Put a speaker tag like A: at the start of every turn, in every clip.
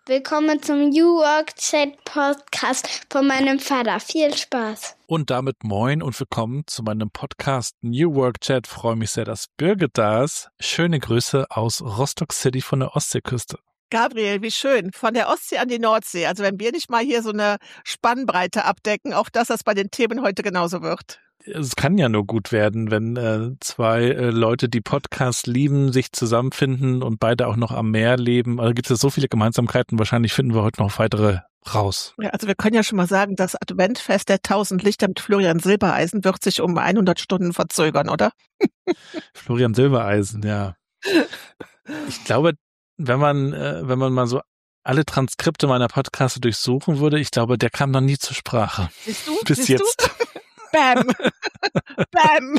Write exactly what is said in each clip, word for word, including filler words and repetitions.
A: Willkommen zum New Work Chat Podcast von meinem Vater. Viel Spaß.
B: Und damit moin und willkommen zu meinem Podcast New Work Chat. Freue mich sehr, dass Birgit da ist. Schöne Grüße aus Rostock City von der Ostseeküste.
C: Gabriel, wie schön. Von der Ostsee an die Nordsee. Also wenn wir nicht mal hier so eine Spannbreite abdecken, auch dass das bei den Themen heute genauso wird.
B: Es kann ja nur gut werden, wenn äh, zwei äh, Leute, die Podcasts lieben, sich zusammenfinden und beide auch noch am Meer leben. Also gibt es so viele Gemeinsamkeiten. Wahrscheinlich finden wir heute noch weitere raus.
C: Ja, also wir können ja schon mal sagen, das Adventfest der tausend Lichter mit Florian Silbereisen wird sich um hundert Stunden verzögern, oder?
B: Florian Silbereisen, ja. Ich glaube, wenn man, äh, wenn man mal so alle Transkripte meiner Podcasts durchsuchen würde, ich glaube, der kam noch nie zur Sprache.
C: Siehst du?
B: Bis
C: Siehst
B: jetzt.
C: Du? Bam. Bam.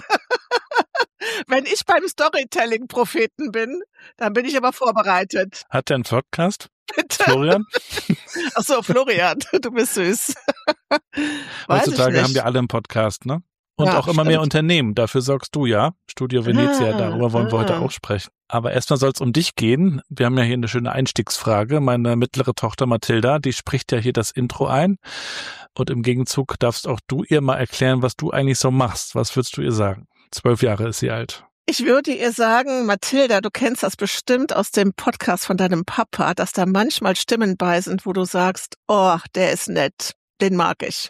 C: Wenn ich beim Storytelling-Propheten bin, dann bin ich aber vorbereitet.
B: Hat der einen Podcast?
C: Bitte?
B: Florian?
C: Ach so, Florian, du bist süß.
B: Heutzutage haben wir alle einen Podcast, ne? Und
C: Ja,
B: auch immer
C: stimmt.
B: mehr Unternehmen. Dafür sorgst du ja. Studio Venezia,
C: Ah,
B: darüber wollen wir heute
C: ah.
B: auch sprechen. Aber erstmal soll es um dich gehen. Wir haben ja hier eine schöne Einstiegsfrage. Meine mittlere Tochter Mathilda, die spricht ja hier das Intro ein. Und im Gegenzug darfst auch du ihr mal erklären, was du eigentlich so machst. Was würdest du ihr sagen? Zwölf Jahre ist sie alt.
C: Ich würde ihr sagen, Mathilda, du kennst das bestimmt aus dem Podcast von deinem Papa, dass da manchmal Stimmen bei sind, wo du sagst, oh, der ist nett, den mag ich.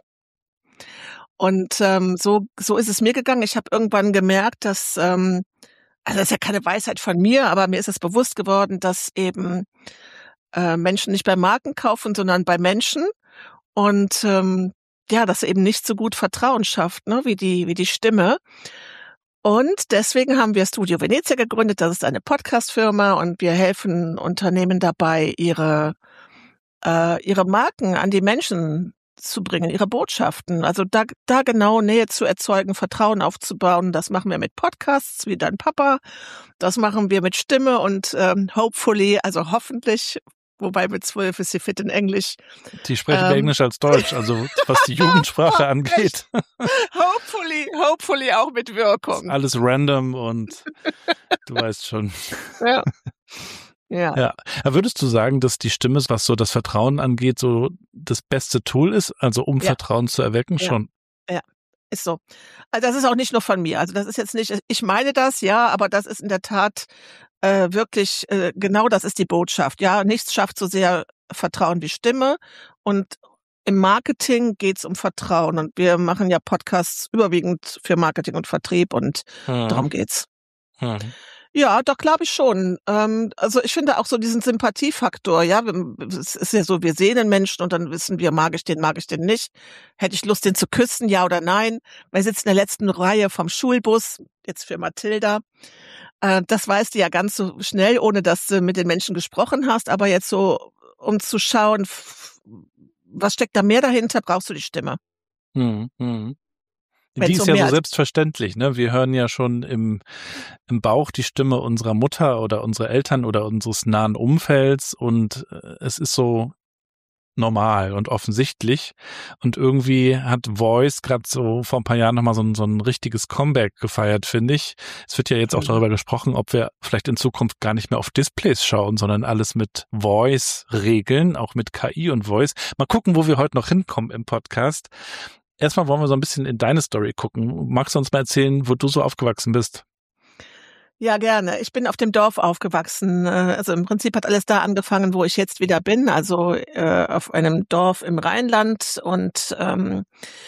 C: Und ähm, so so ist es mir gegangen. Ich habe irgendwann gemerkt, dass, ähm, also das ist ja keine Weisheit von mir, aber mir ist es bewusst geworden, dass eben äh, Menschen nicht bei Marken kaufen, sondern bei Menschen. Und ähm, ja, dass eben nicht so gut Vertrauen schafft, ne, wie die wie die Stimme. Und deswegen haben wir Studio Venezia gegründet. Das ist eine Podcast-Firma und wir helfen Unternehmen dabei, ihre äh, ihre Marken an die Menschen zu bringen, ihre Botschaften. Also da da genau Nähe zu erzeugen, Vertrauen aufzubauen. Das machen wir mit Podcasts wie dein Papa. Das machen wir mit Stimme und ähm, hopefully, also hoffentlich. Wobei mit zwölf ist sie fit in Englisch.
B: Die sprechen
C: Ähm.
B: mehr Englisch als Deutsch, also was die Jugendsprache angeht.
C: Hopefully, hopefully auch mit Wirkung.
B: Alles random und du weißt schon.
C: Ja. Ja.
B: Ja. Aber würdest du sagen, dass die Stimme, was so das Vertrauen angeht, so das beste Tool ist, also um
C: Ja.
B: Vertrauen zu erwecken?
C: Ja.
B: Schon.
C: Ist so. Also das ist auch nicht nur von mir. Also das ist jetzt nicht, ich meine das, ja, aber das ist in der Tat äh, wirklich, äh, genau das ist die Botschaft. Ja, nichts schafft so sehr Vertrauen wie Stimme. Und im Marketing geht's um Vertrauen. Und wir machen ja Podcasts überwiegend für Marketing und Vertrieb und
B: Hm.
C: darum geht's.
B: Hm.
C: Ja, doch, glaube ich schon. Ähm, also ich finde auch so diesen Sympathiefaktor, ja, wir- es ist ja so, wir sehen einen Menschen und dann wissen wir, mag ich den, mag ich den nicht. Hätte ich Lust, den zu küssen, ja oder nein? Wir sitzen in der letzten Reihe vom Schulbus, jetzt für Mathilda. Äh, das weißt du ja ganz so schnell, ohne dass du mit den Menschen gesprochen hast. Aber jetzt so, um zu schauen, f- was steckt da mehr dahinter, brauchst du die Stimme.
B: Hm. Hm.
C: Wenn's
B: Die ist
C: um
B: ja
C: mehr
B: so
C: als-
B: selbstverständlich, ne? Wir hören ja schon im, im Bauch die Stimme unserer Mutter oder unserer Eltern oder unseres nahen Umfelds und äh, es ist so normal und offensichtlich und irgendwie hat Voice gerade so vor ein paar Jahren nochmal so ein, so ein richtiges Comeback gefeiert, finde ich. Es wird ja jetzt auch
C: Mhm.
B: darüber gesprochen, ob wir vielleicht in Zukunft gar nicht mehr auf Displays schauen, sondern alles mit Voice regeln, auch mit K I und Voice. Mal gucken, wo wir heute noch hinkommen im Podcast. Erstmal wollen wir so ein bisschen in deine Story gucken. Magst du uns mal erzählen, wo du so aufgewachsen bist?
C: Ja, gerne. Ich bin auf dem Dorf aufgewachsen. Äh, Also im Prinzip hat alles da angefangen, wo ich jetzt wieder bin. Also äh, auf einem Dorf im Rheinland und ähm,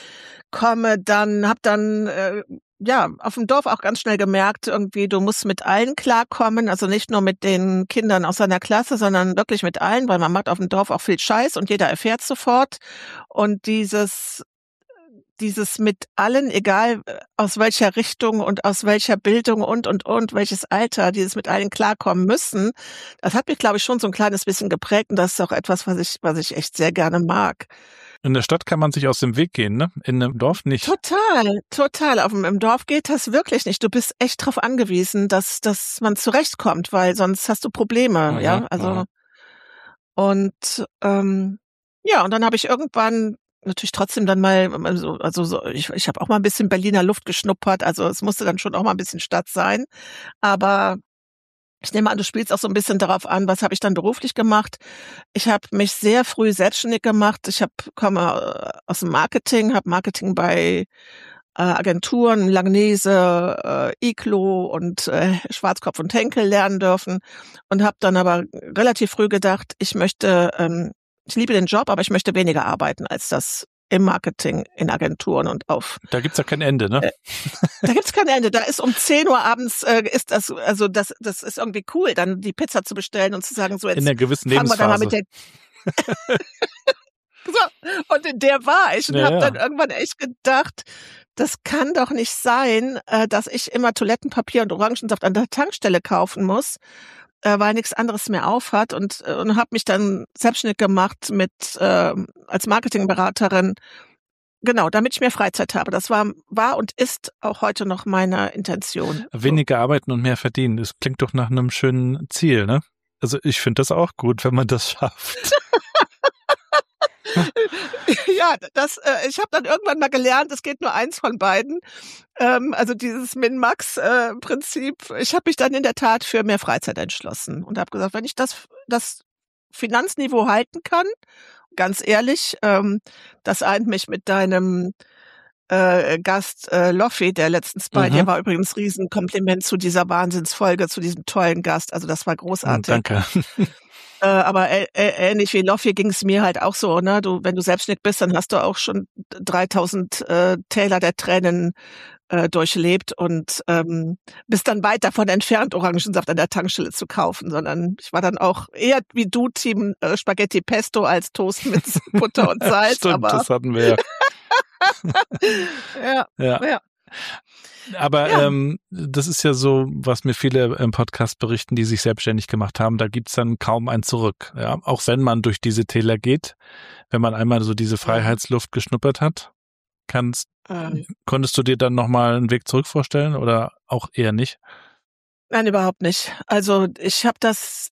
C: komme dann, hab dann äh, ja auf dem Dorf auch ganz schnell gemerkt, irgendwie du musst mit allen klarkommen. Also nicht nur mit den Kindern aus seiner Klasse, sondern wirklich mit allen, weil man macht auf dem Dorf auch viel Scheiß und jeder erfährt sofort. Und dieses dieses mit allen, egal äh, aus welcher Richtung und aus welcher Bildung und, und, und, welches Alter, dieses mit allen klarkommen müssen, das hat mich, glaube ich, schon so ein kleines bisschen geprägt und das ist auch etwas, was ich, was ich echt sehr gerne mag.
B: In der Stadt kann man sich aus dem Weg gehen, ne? In einem Dorf nicht.
C: Total, total. Auf dem, im Dorf geht das wirklich nicht. Du bist echt darauf angewiesen, dass, dass man zurechtkommt, weil sonst hast du Probleme,
B: Mhm,
C: ja, also,
B: mhm.
C: und, ähm, ja, und dann habe ich irgendwann natürlich trotzdem dann mal, also, also so, ich, ich habe auch mal ein bisschen Berliner Luft geschnuppert, also es musste dann schon auch mal ein bisschen Stadt sein, aber Ich nehme an, du spielst auch so ein bisschen darauf an, was habe ich dann beruflich gemacht. Ich habe mich sehr früh selbstständig gemacht. Ich hab, komme aus dem Marketing, habe Marketing bei äh, Agenturen, Langnese, äh, Iglo und äh, Schwarzkopf und Henkel lernen dürfen und habe dann aber relativ früh gedacht, ich möchte, ähm, ich liebe den Job, aber ich möchte weniger arbeiten als das im Marketing, in Agenturen und auf.
B: Da gibt's ja kein Ende, ne?
C: Äh, da gibt's kein Ende. Da ist um zehn Uhr abends, äh, ist das, also das, das ist irgendwie cool, dann die Pizza zu bestellen und zu sagen, so jetzt
B: in einer gewissen
C: fangen wir dann mal
B: Lebensphase.
C: mit der. So, und in der war ich und
B: Ja,
C: habe
B: ja.
C: dann irgendwann echt gedacht, das kann doch nicht sein, äh, dass ich immer Toilettenpapier und Orangensaft an der Tankstelle kaufen muss, äh, weil nichts anderes mehr aufhat und, äh, und habe mich dann selbstständig gemacht mit äh, als Marketingberaterin. Genau, damit ich mehr Freizeit habe. Das war, war und ist auch heute noch meine Intention.
B: Weniger arbeiten und mehr verdienen. Das klingt doch nach einem schönen Ziel, ne? Also ich finde das auch gut, wenn man das schafft.
C: Ja, das, äh, ich habe dann irgendwann mal gelernt, es geht nur eins von beiden. Ähm, also dieses Min-Max-Prinzip. Ich habe mich dann in der Tat für mehr Freizeit entschlossen und habe gesagt, wenn ich das, das Finanzniveau halten kann, ganz ehrlich, ähm, das eint mich mit deinem äh, Gast äh, Loffi, der letztens bei
B: Mhm.
C: dir war. Übrigens Riesenkompliment zu dieser Wahnsinnsfolge, zu diesem tollen Gast. Also das war großartig.
B: Danke.
C: Äh, aber äh, äh, ähnlich wie Loffi ging es mir halt auch so, ne? Du, wenn du selbstständig bist, dann hast du auch schon dreitausend äh, Täler der Tränen äh, durchlebt und ähm, bist dann weit davon entfernt, Orangensaft an der Tankstelle zu kaufen, sondern ich war dann auch eher wie du, Team äh, Spaghetti Pesto als Toast mit Butter und Salz.
B: Stimmt,
C: aber
B: das hatten wir
C: ja.
B: ja.
C: ja.
B: Aber
C: Ja.
B: ähm, das ist ja so, was mir viele im Podcast berichten, die sich selbstständig gemacht haben, da gibt's dann kaum ein Zurück. Ja? Auch wenn man durch diese Täler geht, wenn man einmal so diese Freiheitsluft geschnuppert hat, kannst,
C: Ähm,
B: konntest du dir dann nochmal einen Weg zurück vorstellen oder auch eher nicht?
C: Nein, überhaupt nicht. Also ich habe das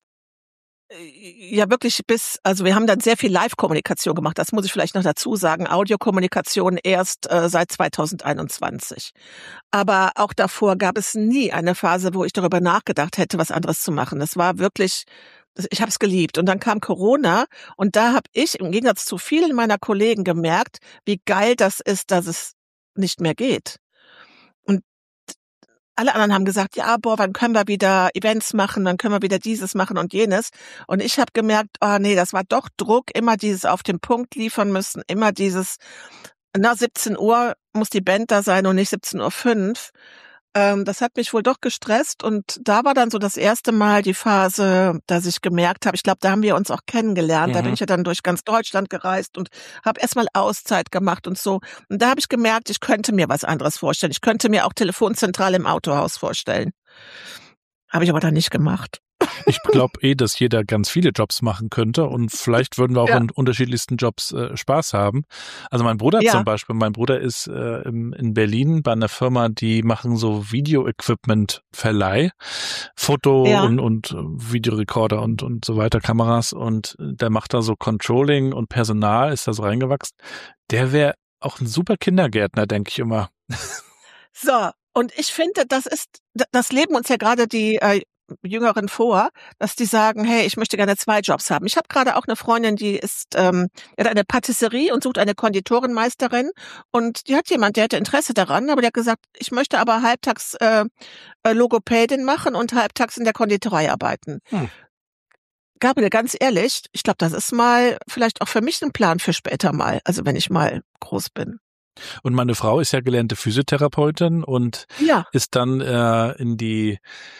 C: äh, ja wirklich bis, also wir haben dann sehr viel Live-Kommunikation gemacht, das muss ich vielleicht noch dazu sagen, Audiokommunikation erst äh, seit zweitausendeinundzwanzig. Aber auch davor gab es nie eine Phase, wo ich darüber nachgedacht hätte, was anderes zu machen. Das war wirklich, ich habe es geliebt. Und dann kam Corona und da habe ich im Gegensatz zu vielen meiner Kollegen gemerkt, wie geil das ist, dass es nicht mehr geht. Und alle anderen haben gesagt, ja, boah, wann können wir wieder Events machen, wann können wir wieder dieses machen und jenes. Und ich habe gemerkt, oh nee, das war doch Druck, immer dieses auf den Punkt liefern müssen, immer dieses, na, siebzehn Uhr muss die Band da sein und nicht siebzehn Uhr fünf. Ähm, das hat mich wohl doch gestresst und da war dann so das erste Mal die Phase, dass ich gemerkt habe, ich glaube, da haben wir uns auch kennengelernt,
B: Mhm.
C: da bin ich ja dann durch ganz Deutschland gereist und habe erstmal Auszeit gemacht und so. Und da habe ich gemerkt, ich könnte mir was anderes vorstellen. Ich könnte mir auch Telefonzentrale im Autohaus vorstellen. Habe ich aber dann nicht gemacht.
B: Ich glaube eh, dass jeder ganz viele Jobs machen könnte und vielleicht würden wir auch
C: Ja.
B: in unterschiedlichsten Jobs äh, Spaß haben. Also mein Bruder
C: Ja.
B: zum Beispiel, mein Bruder ist äh, im, in Berlin bei einer Firma, die machen so Video-Equipment-Verleih, Foto
C: Ja.
B: und, und äh, Videorekorder und, und so weiter, Kameras und der macht da so Controlling und Personal, ist da so reingewachsen. Der wäre auch ein super Kindergärtner, denke ich immer.
C: So, und ich finde, das ist, das leben uns ja gerade die äh, Jüngeren vor, dass die sagen, hey, ich möchte gerne zwei Jobs haben. Ich habe gerade auch eine Freundin, die ist, ähm, die hat eine Patisserie und sucht eine Konditorenmeisterin und die hat jemand, der hätte Interesse daran, aber der hat gesagt, ich möchte aber halbtags äh, äh, Logopädin machen und halbtags in der Konditorei arbeiten.
B: Hm.
C: Gabriel, ganz ehrlich, ich glaube, das ist mal vielleicht auch für mich ein Plan für später mal, also wenn ich mal groß bin.
B: Und meine Frau ist ja gelernte Physiotherapeutin und
C: Ja.
B: ist dann äh, in die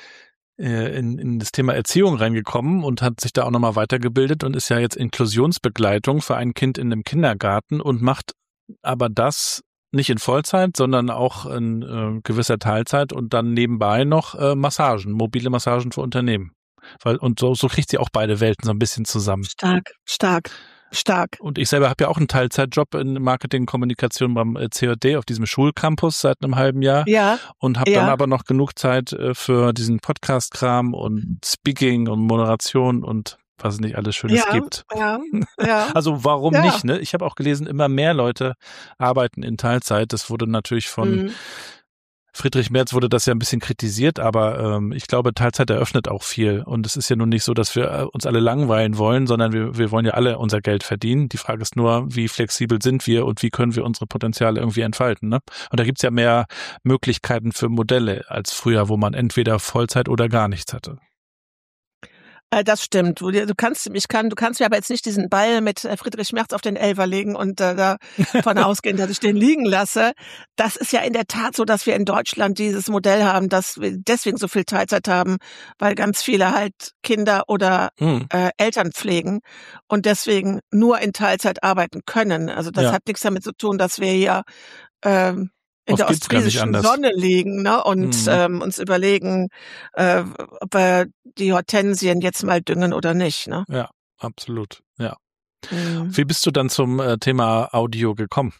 B: äh, in, in das Thema Erziehung reingekommen und hat sich da auch nochmal weitergebildet und ist ja jetzt Inklusionsbegleitung für ein Kind in einem Kindergarten und macht aber das nicht in Vollzeit, sondern auch in äh, gewisser Teilzeit und dann nebenbei noch äh, Massagen, mobile Massagen für Unternehmen. Weil, und so, so kriegt sie auch beide Welten so ein bisschen zusammen.
C: Stark, stark, stark.
B: Und ich selber habe ja auch einen Teilzeitjob in Marketing, Kommunikation beim C J D auf diesem Schulcampus seit einem halben Jahr
C: Ja,
B: und habe
C: ja.
B: dann aber noch genug Zeit äh, für diesen Podcast-Kram und Speaking und Moderation und was es nicht alles Schönes
C: ja,
B: gibt.
C: ja, ja.
B: Also warum
C: Ja.
B: nicht? Ne? Ich habe auch gelesen, immer mehr Leute arbeiten in Teilzeit. Das wurde natürlich von
C: Mhm.
B: Friedrich Merz wurde das ja ein bisschen kritisiert, aber ähm, ich glaube, Teilzeit eröffnet auch viel. Und es ist ja nun nicht so, dass wir äh, uns alle langweilen wollen, sondern wir, wir wollen ja alle unser Geld verdienen. Die Frage ist nur, wie flexibel sind wir und wie können wir unsere Potenziale irgendwie entfalten, ne? Und da gibt's ja mehr Möglichkeiten für Modelle als früher, wo man entweder Vollzeit oder gar nichts hatte.
C: Das stimmt. Du, du kannst, ich kann, du kannst mir aber jetzt nicht diesen Ball mit Friedrich Merz auf den Elfer legen und äh, davon ausgehen, dass ich den liegen lasse. Das ist ja in der Tat so, dass wir in Deutschland dieses Modell haben, dass wir deswegen so viel Teilzeit haben, weil ganz viele halt Kinder oder hm. äh, Eltern pflegen und deswegen nur in Teilzeit arbeiten können. Also das ja. hat nichts damit zu tun, dass wir hier ähm, in der ostfriesischen Sonne liegen, ne, und mhm. ähm, uns überlegen, äh, ob wir die Hortensien jetzt mal düngen oder nicht, ne?
B: Ja, absolut, ja. Mhm. Wie bist du dann zum äh, Thema Audio gekommen?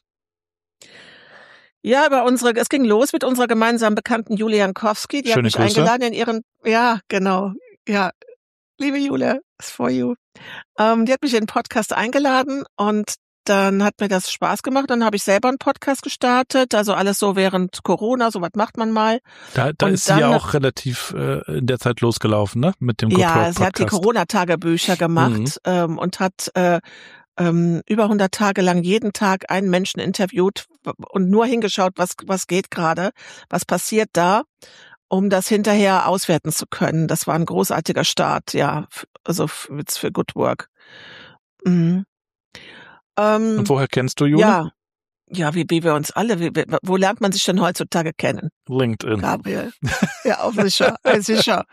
C: Ja, über unsere, es ging los mit unserer gemeinsamen Bekannten Julia Jankowski, die Schöne hat mich Grüße. eingeladen in ihren, ja, genau, ja, liebe Julia, it's for you. Ähm, die hat mich in den Podcast eingeladen und dann hat mir das Spaß gemacht. Dann habe ich selber einen Podcast gestartet. Also alles so während Corona, so was macht man mal.
B: Da, da ist sie ja auch relativ äh, in der Zeit losgelaufen, ne? Mit dem Good Work Podcast.
C: Ja, sie hat die Corona-Tagebücher gemacht mhm. ähm, und hat äh, ähm, über hundert Tage lang jeden Tag einen Menschen interviewt und nur hingeschaut, was was geht gerade, was passiert da, um das hinterher auswerten zu können. Das war ein großartiger Start, ja, also für, für Good Work. Mhm.
B: Ähm, Und woher kennst du Julia?
C: Ja, ja, wie, wie wir uns alle, wie, wo lernt man sich denn heutzutage kennen?
B: LinkedIn.
C: Gabriel. Ja, auch sicher, sicher.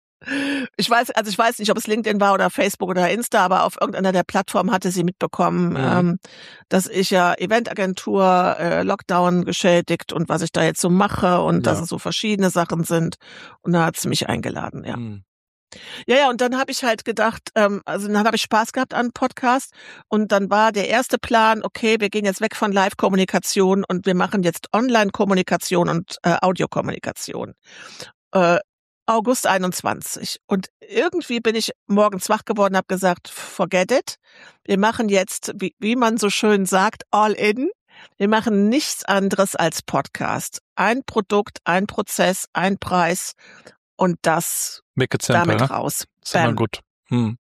C: Ich weiß, also ich weiß nicht, ob es LinkedIn war oder Facebook oder Insta, aber auf irgendeiner der Plattformen hatte sie mitbekommen, mhm. ähm, dass ich ja Eventagentur, äh, Lockdown geschädigt und was ich da jetzt so mache und ja. dass es so verschiedene Sachen sind. Und da hat sie mich eingeladen, ja. Mhm. Ja, ja, und dann habe ich halt gedacht, ähm, also dann habe ich Spaß gehabt an Podcast und dann war der erste Plan, okay, wir gehen jetzt weg von Live-Kommunikation und wir machen jetzt Online-Kommunikation und äh, Audiokommunikation. Äh, August einundzwanzig. Und irgendwie bin ich morgens wach geworden und habe gesagt, forget it. Wir machen jetzt, wie, wie man so schön sagt, all in. Wir machen nichts anderes als Podcast. Ein Produkt, ein Prozess, ein Preis. Und das
B: Make it simple,
C: damit
B: ne?
C: raus.
B: Ist immer gut. Hm.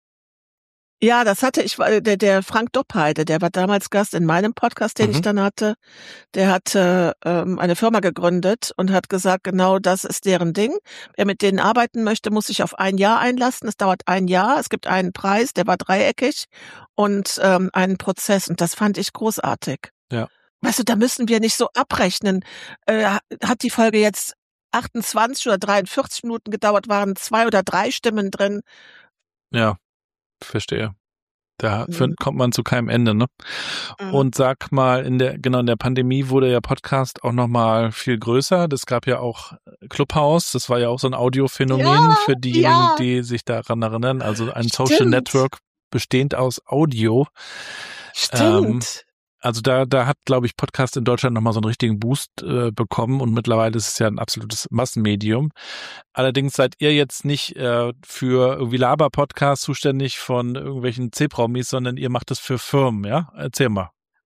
C: Ja, das hatte ich, der, der Frank Doppheide, der war damals Gast in meinem Podcast, den mhm. ich dann hatte. Der hatte ähm, eine Firma gegründet und hat gesagt, genau das ist deren Ding. Wer mit denen arbeiten möchte, muss sich auf ein Jahr einlassen. Es dauert ein Jahr. Es gibt einen Preis, der war dreieckig und ähm, einen Prozess. Und das fand ich großartig.
B: Ja.
C: Weißt du, da müssen wir nicht so abrechnen. Äh, hat die Folge jetzt achtundzwanzig oder dreiundvierzig Minuten gedauert, waren zwei oder drei Stimmen drin.
B: Ja, verstehe. Da mhm. kommt man zu keinem Ende, ne? Mhm. Und sag mal, in der, genau in der Pandemie wurde ja Podcast auch nochmal viel größer. Das gab ja auch Clubhouse, das war ja auch so ein Audiophänomen ja, für diejenigen, ja. die sich daran erinnern. Also ein Stimmt. Social Network bestehend aus Audio.
C: Stimmt.
B: Ähm, Also da, da hat, glaube ich, Podcast in Deutschland nochmal so einen richtigen Boost äh, bekommen und mittlerweile ist es ja ein absolutes Massenmedium. Allerdings seid ihr jetzt nicht äh, für irgendwie Laber-Podcasts zuständig von irgendwelchen C-Promis, sondern ihr macht es für Firmen, ja? Erzähl mal.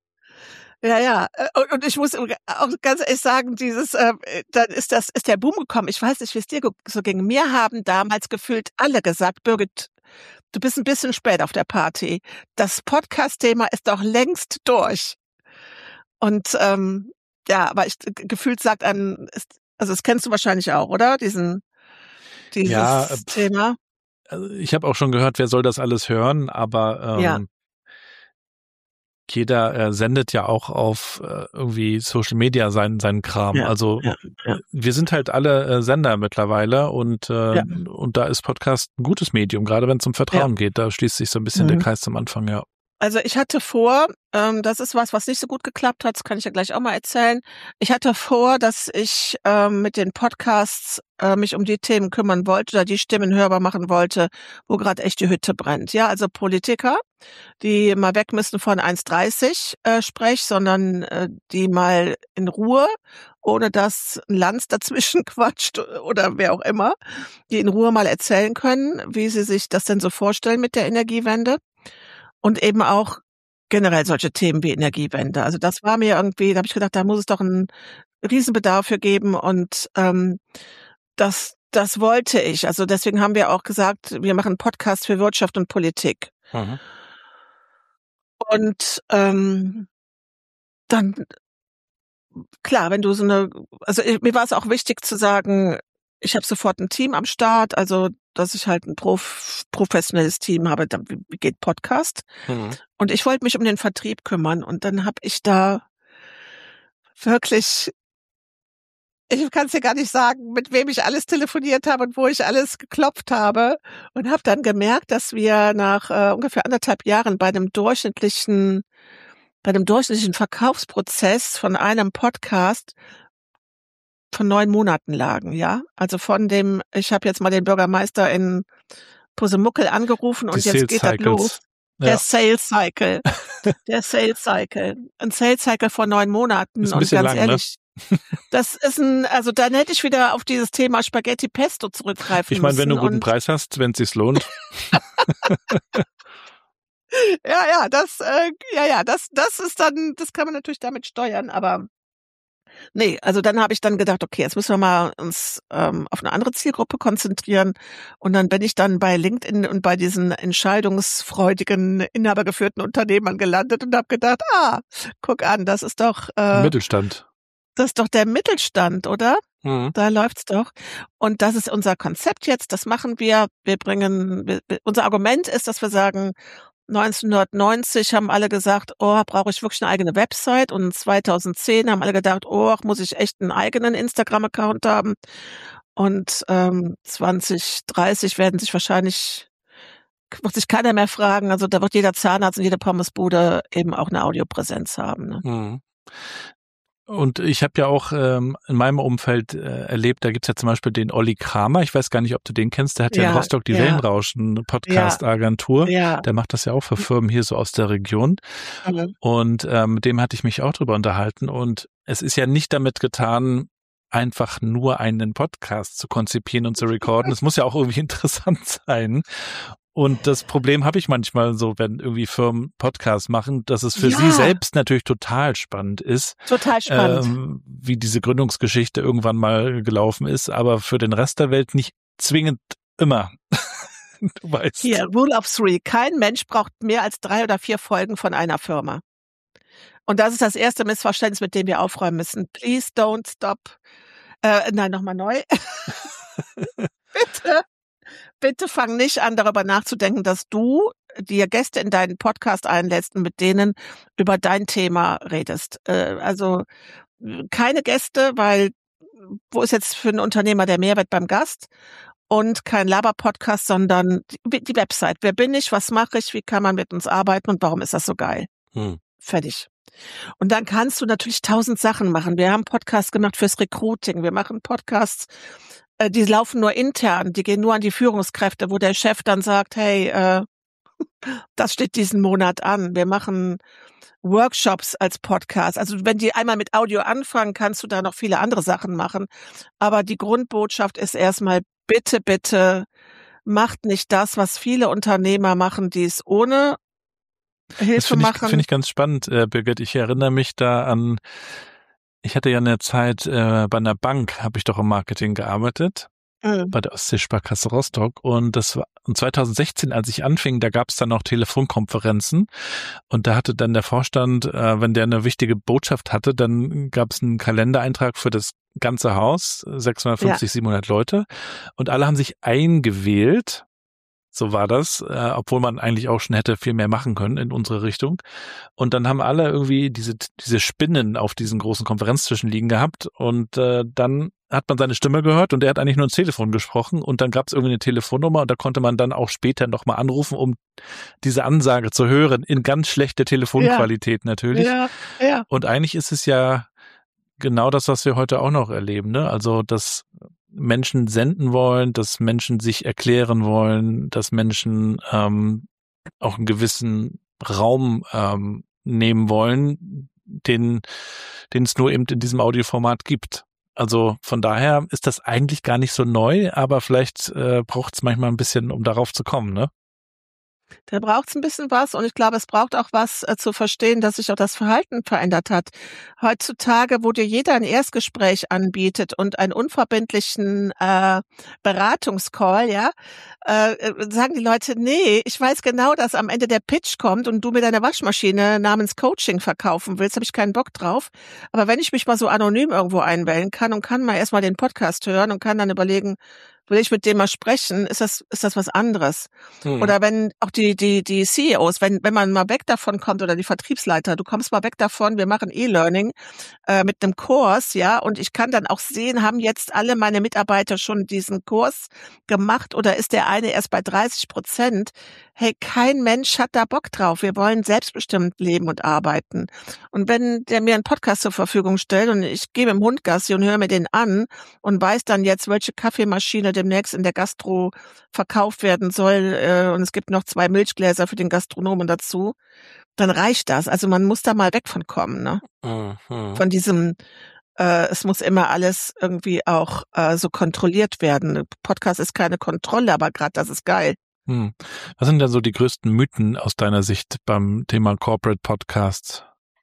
C: Ja, ja. Und ich muss auch ganz ehrlich sagen, dieses, äh, dann ist das, ist der Boom gekommen. Ich weiß nicht, wie es dir so ging. Mir haben damals gefühlt alle gesagt, Birgit, du bist ein bisschen spät auf der Party. Das Podcast-Thema ist doch längst durch. Und ähm, ja, aber ich, gefühlt sagt ein, ist, also das kennst du wahrscheinlich auch, oder? Diesen, dieses ja, Thema.
B: Also ich habe auch schon gehört, wer soll das alles hören, aber ähm, ja. jeder äh, sendet ja auch auf äh, irgendwie Social Media seinen seinen Kram. Ja, also ja, ja. wir sind halt alle äh, Sender mittlerweile und äh, ja. und da ist Podcast ein gutes Medium, gerade wenn es um Vertrauen ja. geht. Da schließt sich so ein bisschen mhm. der Kreis zum Anfang, ja.
C: Also ich hatte vor, ähm, das ist was, was nicht so gut geklappt hat, das kann ich ja gleich auch mal erzählen. Ich hatte vor, dass ich ähm, mit den Podcasts äh, mich um die Themen kümmern wollte oder die Stimmen hörbar machen wollte, wo gerade echt die Hütte brennt. Ja, also Politiker, die mal weg müssen von eins dreißig äh, Sprech, sondern äh, die mal in Ruhe, ohne dass ein Lanz dazwischen quatscht oder wer auch immer, die in Ruhe mal erzählen können, wie sie sich das denn so vorstellen mit der Energiewende. Und eben auch generell solche Themen wie Energiewende. Also das war mir irgendwie, da habe ich gedacht, da muss es doch ein Riesenbedarf für geben und ähm, das, das wollte ich. Also deswegen haben wir auch gesagt, wir machen einen Podcast für Wirtschaft und Politik.
B: Mhm.
C: Und ähm, dann, klar, wenn du so eine, also ich, mir war es auch wichtig zu sagen, ich habe sofort ein Team am Start, also dass ich halt ein prof, professionelles Team habe, dann geht Podcast.
B: Mhm.
C: Und ich wollte mich um den Vertrieb kümmern und dann habe ich da wirklich, ich kann es dir gar nicht sagen, mit wem ich alles telefoniert habe und wo ich alles geklopft habe und habe dann gemerkt, dass wir nach äh, ungefähr anderthalb Jahren bei einem durchschnittlichen, bei einem durchschnittlichen Verkaufsprozess von einem Podcast von neun Monaten lagen, ja. Also von dem, ich habe jetzt mal den Bürgermeister in Pusemuckel angerufen und
B: Die
C: jetzt
B: Sales
C: geht das
B: Cycles.
C: los.
B: Ja.
C: Der Sales Cycle. Der Sales Cycle. Ein Sales Cycle von neun Monaten.
B: Ist ein
C: Und
B: bisschen
C: ganz
B: lang,
C: ehrlich, ne? Das ist ein, also dann hätte ich wieder auf dieses Thema Spaghetti Pesto zurückgreifen
B: Ich meine, wenn du einen
C: müssen.
B: guten
C: Und
B: Preis hast, wenn es sich lohnt.
C: ja, ja, das, äh, ja, ja, das, das ist dann, das kann man natürlich damit steuern, aber nee, also dann habe ich dann gedacht, okay, jetzt müssen wir mal uns ähm, auf eine andere Zielgruppe konzentrieren. Und dann bin ich dann bei LinkedIn und bei diesen entscheidungsfreudigen, inhabergeführten Unternehmern gelandet und habe gedacht, ah, guck an, das ist doch, äh,
B: Mittelstand.
C: das ist doch der Mittelstand, oder?
B: Mhm.
C: Da läuft's doch. Und das ist unser Konzept jetzt. Das machen wir. Wir bringen, wir, unser Argument ist, dass wir sagen, neunzehnhundertneunzig haben alle gesagt, oh, brauche ich wirklich eine eigene Website? Und zweitausendzehn haben alle gedacht, oh, muss ich echt einen eigenen Instagram-Account haben? Und ähm, zwanzig dreißig werden sich wahrscheinlich, wird sich keiner mehr fragen. Also da wird jeder Zahnarzt und jede Pommesbude eben auch eine Audiopräsenz haben. Ne?
B: Mhm. Und ich habe ja auch ähm, in meinem Umfeld äh, erlebt, da gibt's ja zum Beispiel den Olli Kramer, ich weiß gar nicht, ob du den kennst, der hat ja, ja in Rostock die
C: ja.
B: Wellenrauschen-Podcast-Agentur,
C: ja.
B: der macht das ja auch für Firmen hier so aus der Region mhm. und ähm, mit dem hatte ich mich auch drüber unterhalten und es ist ja nicht damit getan, einfach nur einen Podcast zu konzipieren und zu recorden, es muss ja auch irgendwie interessant sein. Und das Problem habe ich manchmal so, wenn irgendwie Firmen Podcasts machen, dass es für ja. sie selbst natürlich total spannend ist.
C: Total spannend.
B: Ähm, wie diese Gründungsgeschichte irgendwann mal gelaufen ist, aber für den Rest der Welt nicht zwingend immer. Du weißt.
C: Hier, Rule of Three. Kein Mensch braucht mehr als drei oder vier Folgen von einer Firma. Und das ist das erste Missverständnis, mit dem wir aufräumen müssen. Please don't stop. Äh, nein, nochmal neu. Bitte. Bitte fang nicht an, darüber nachzudenken, dass du dir Gäste in deinen Podcast einlädst und mit denen über dein Thema redest. Äh, also keine Gäste, weil wo ist jetzt für einen Unternehmer der Mehrwert beim Gast? Und kein Laber-Podcast, sondern die, die Website. Wer bin ich? Was mache ich? Wie kann man mit uns arbeiten? Und warum ist das so geil? Hm. Fertig. Und dann kannst du natürlich tausend Sachen machen. Wir haben Podcasts gemacht fürs Recruiting. Wir machen Podcasts, die laufen nur intern, die gehen nur an die Führungskräfte, wo der Chef dann sagt, hey, äh, das steht diesen Monat an. Wir machen Workshops als Podcast. Also wenn die einmal mit Audio anfangen, kannst du da noch viele andere Sachen machen. Aber die Grundbotschaft ist erstmal, bitte, bitte, macht nicht das, was viele Unternehmer machen, die es ohne Hilfe
B: das find ich,
C: machen.
B: Das finde ich ganz spannend, äh, Birgit. Ich erinnere mich da an Ich hatte ja eine Zeit äh, bei einer Bank, habe ich doch im Marketing gearbeitet, mhm. bei der Ostseesparkasse Rostock. Und das war zwanzig sechzehn, als ich anfing, da gab es dann auch Telefonkonferenzen. Und da hatte dann der Vorstand, äh, wenn der eine wichtige Botschaft hatte, dann gab es einen Kalendereintrag für das ganze Haus, sechshundertfünfzig, ja. siebenhundert Leute. Und alle haben sich eingewählt. So war das, äh, obwohl man eigentlich auch schon hätte viel mehr machen können in unsere Richtung. Und dann haben alle irgendwie diese diese Spinnen auf diesen großen Konferenztischen liegen gehabt und äh, dann hat man seine Stimme gehört und er hat eigentlich nur ins Telefon gesprochen und dann gab es irgendwie eine Telefonnummer und da konnte man dann auch später nochmal anrufen, um diese Ansage zu hören, in ganz schlechter Telefonqualität ja. natürlich.
C: Ja, ja.
B: Und eigentlich ist es ja genau das, was wir heute auch noch erleben, ne? Also, dass Menschen senden wollen, dass Menschen sich erklären wollen, dass Menschen ähm, auch einen gewissen Raum ähm, nehmen wollen, den den es nur eben in diesem Audioformat gibt. Also von daher ist das eigentlich gar nicht so neu, aber vielleicht äh, braucht es manchmal ein bisschen, um darauf zu kommen, ne?
C: Da braucht's ein bisschen was und ich glaube, es braucht auch was äh, zu verstehen, dass sich auch das Verhalten verändert hat. Heutzutage, wo dir jeder ein Erstgespräch anbietet und einen unverbindlichen äh, Beratungscall, ja, äh, äh, sagen die Leute, nee, ich weiß genau, dass am Ende der Pitch kommt und du mir deine Waschmaschine namens Coaching verkaufen willst, habe ich keinen Bock drauf. Aber wenn ich mich mal so anonym irgendwo einwählen kann und kann mal erstmal den Podcast hören und kann dann überlegen, will ich mit dem mal sprechen, ist das, ist das was anderes.
B: Hm.
C: Oder wenn auch die, die, die C E Os, wenn, wenn man mal weg davon kommt oder die Vertriebsleiter, du kommst mal weg davon, wir machen E-Learning äh, mit einem Kurs, ja, und ich kann dann auch sehen, haben jetzt alle meine Mitarbeiter schon diesen Kurs gemacht oder ist der eine erst bei dreißig Prozent? Hey, kein Mensch hat da Bock drauf. Wir wollen selbstbestimmt leben und arbeiten. Und wenn der mir einen Podcast zur Verfügung stellt und ich gehe mit dem Hund Gassi und höre mir den an und weiß dann jetzt, welche Kaffeemaschine demnächst in der Gastro verkauft werden soll äh, und es gibt noch zwei Milchgläser für den Gastronomen dazu, dann reicht das. Also man muss da mal weg von kommen, ne?
B: Mhm.
C: Von diesem, äh, es muss immer alles irgendwie auch äh, so kontrolliert werden. Podcast ist keine Kontrolle, aber gerade das ist geil.
B: Hm. Was sind denn so die größten Mythen aus deiner Sicht beim Thema Corporate Podcasts?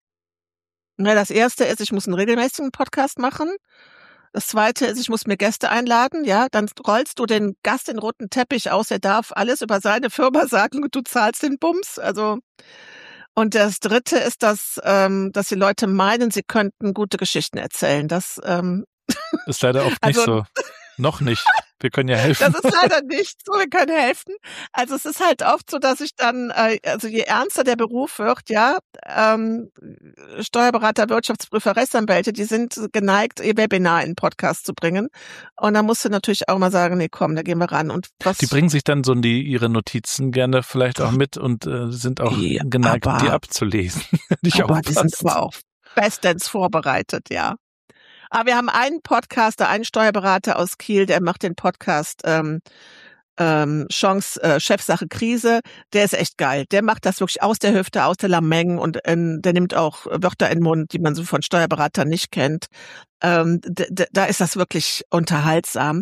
C: Na, das erste ist, ich muss einen regelmäßigen Podcast machen. Das zweite ist, ich muss mir Gäste einladen, ja, dann rollst du den Gast den roten Teppich aus, er darf alles über seine Firma sagen und du zahlst den Bums, also. Und das dritte ist, dass, ähm, dass die Leute meinen, sie könnten gute Geschichten erzählen. Das, ähm,
B: ist leider oft
C: also,
B: nicht so. Noch nicht. Wir können ja helfen.
C: Das ist leider nicht so, wir können helfen. Also es ist halt oft so, dass ich dann, äh, also je ernster der Beruf wird, ja, ähm, Steuerberater, Wirtschaftsprüfer, Rechtsanwälte, die sind geneigt, ihr Webinar in den Podcast zu bringen. Und da musst du natürlich auch mal sagen, nee, komm, da gehen wir ran. Und was
B: die bringen sich dann so die, ihre Notizen gerne vielleicht auch mit und äh, sind auch
C: ja,
B: geneigt,
C: aber,
B: die abzulesen. Die
C: aber die sind aber auch bestens vorbereitet, ja. Aber wir haben einen Podcaster, einen Steuerberater aus Kiel, der macht den Podcast ähm, ähm, Chance, äh, Chefsache, Krise. Der ist echt geil. Der macht das wirklich aus der Hüfte, aus der Lameng und äh, der nimmt auch Wörter in den Mund, die man so von Steuerberatern nicht kennt. Ähm, d- d- da ist das wirklich unterhaltsam.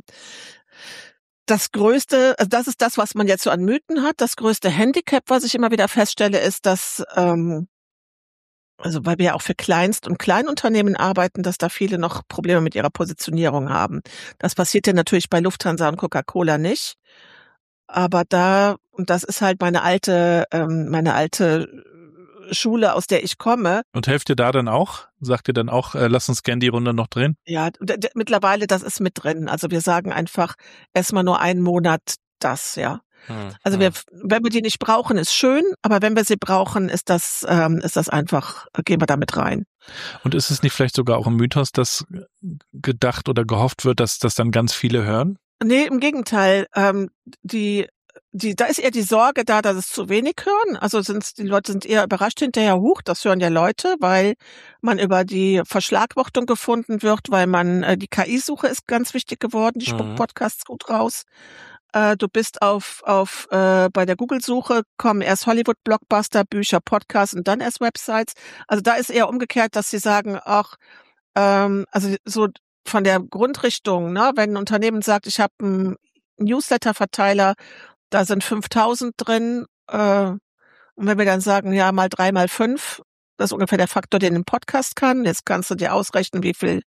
C: Das größte, also das ist das, was man jetzt so an Mythen hat. Das größte Handicap, was ich immer wieder feststelle, ist, dass ähm, also weil wir ja auch für Kleinst- und Kleinunternehmen arbeiten, dass da viele noch Probleme mit ihrer Positionierung haben. Das passiert ja natürlich bei Lufthansa und Coca-Cola nicht. Aber da, und das ist halt meine alte, ähm, meine alte Schule, aus der ich komme.
B: Und helft ihr da dann auch? Sagt ihr dann auch, äh, lass uns gern die Runde noch drehen?
C: Ja, d- d- mittlerweile, das ist mit drin. Also wir sagen einfach erstmal nur einen Monat das, ja.
B: Hm,
C: Also
B: hm.
C: wir, wenn wir die nicht brauchen, ist schön, aber wenn wir sie brauchen, ist das, ähm, ist das einfach, gehen wir damit rein.
B: Und ist es nicht vielleicht sogar auch ein Mythos, dass gedacht oder gehofft wird, dass das dann ganz viele hören?
C: Nee, im Gegenteil. Ähm, die, die, da ist eher die Sorge da, dass es zu wenig hören. Also sind die Leute sind eher überrascht hinterher, huch, das hören ja Leute, weil man über die Verschlagwortung gefunden wird, weil man äh, die K I-Suche ist ganz wichtig geworden, die
B: Mhm.
C: spuckt Podcasts gut raus. Äh, du bist auf auf äh, bei der Google-Suche kommen erst Hollywood-Blockbuster, Bücher, Podcasts und dann erst Websites. Also da ist eher umgekehrt, dass sie sagen, ach, ähm, also so von der Grundrichtung, ne, wenn ein Unternehmen sagt, ich habe einen Newsletter-Verteiler, da sind fünftausend drin, äh, und wenn wir dann sagen, ja, mal drei, mal fünf, das ist ungefähr der Faktor, den ein Podcast kann. Jetzt kannst du dir ausrechnen, wie viel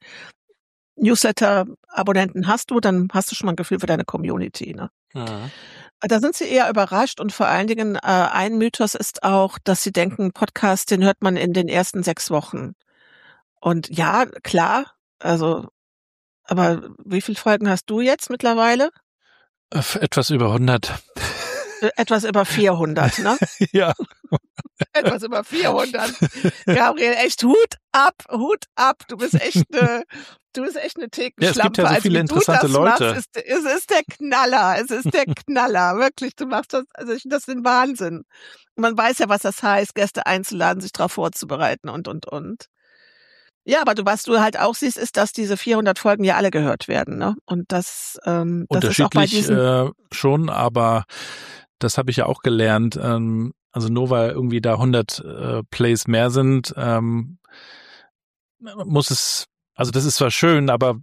C: Newsletter-Abonnenten hast du, dann hast du schon mal ein Gefühl für deine Community, ne?
B: Mhm.
C: Da sind sie eher überrascht und vor allen Dingen äh, ein Mythos ist auch, dass sie denken, Podcast, den hört man in den ersten sechs Wochen. Und ja, klar, also, aber wie viele Folgen hast du jetzt mittlerweile?
B: Äh, Etwas über hundert.
C: Äh, Etwas über vierhundert, ne?
B: Ja.
C: Etwas über vierhundert. Gabriel, echt Hut ab, Hut ab. Du bist echt eine, du bist echt eine Thekenschlampe.
B: Ja, es gibt ja so viele
C: also,
B: interessante
C: du das
B: Leute.
C: Machst, ist, es ist der Knaller. Es ist der Knaller. Wirklich, du machst das, also ich finde das den Wahnsinn. Man weiß ja, was das heißt, Gäste einzuladen, sich darauf vorzubereiten und, und, und. Ja, aber du, was du halt auch siehst, ist, dass diese vierhundert Folgen ja alle gehört werden, ne? Und das, ähm, das ist auch bei
B: Unterschiedlich
C: diesen,
B: äh, schon, aber das habe ich ja auch gelernt. Ähm, also nur weil irgendwie da hundert äh, Plays mehr sind, ähm, muss es, also das ist zwar schön, aber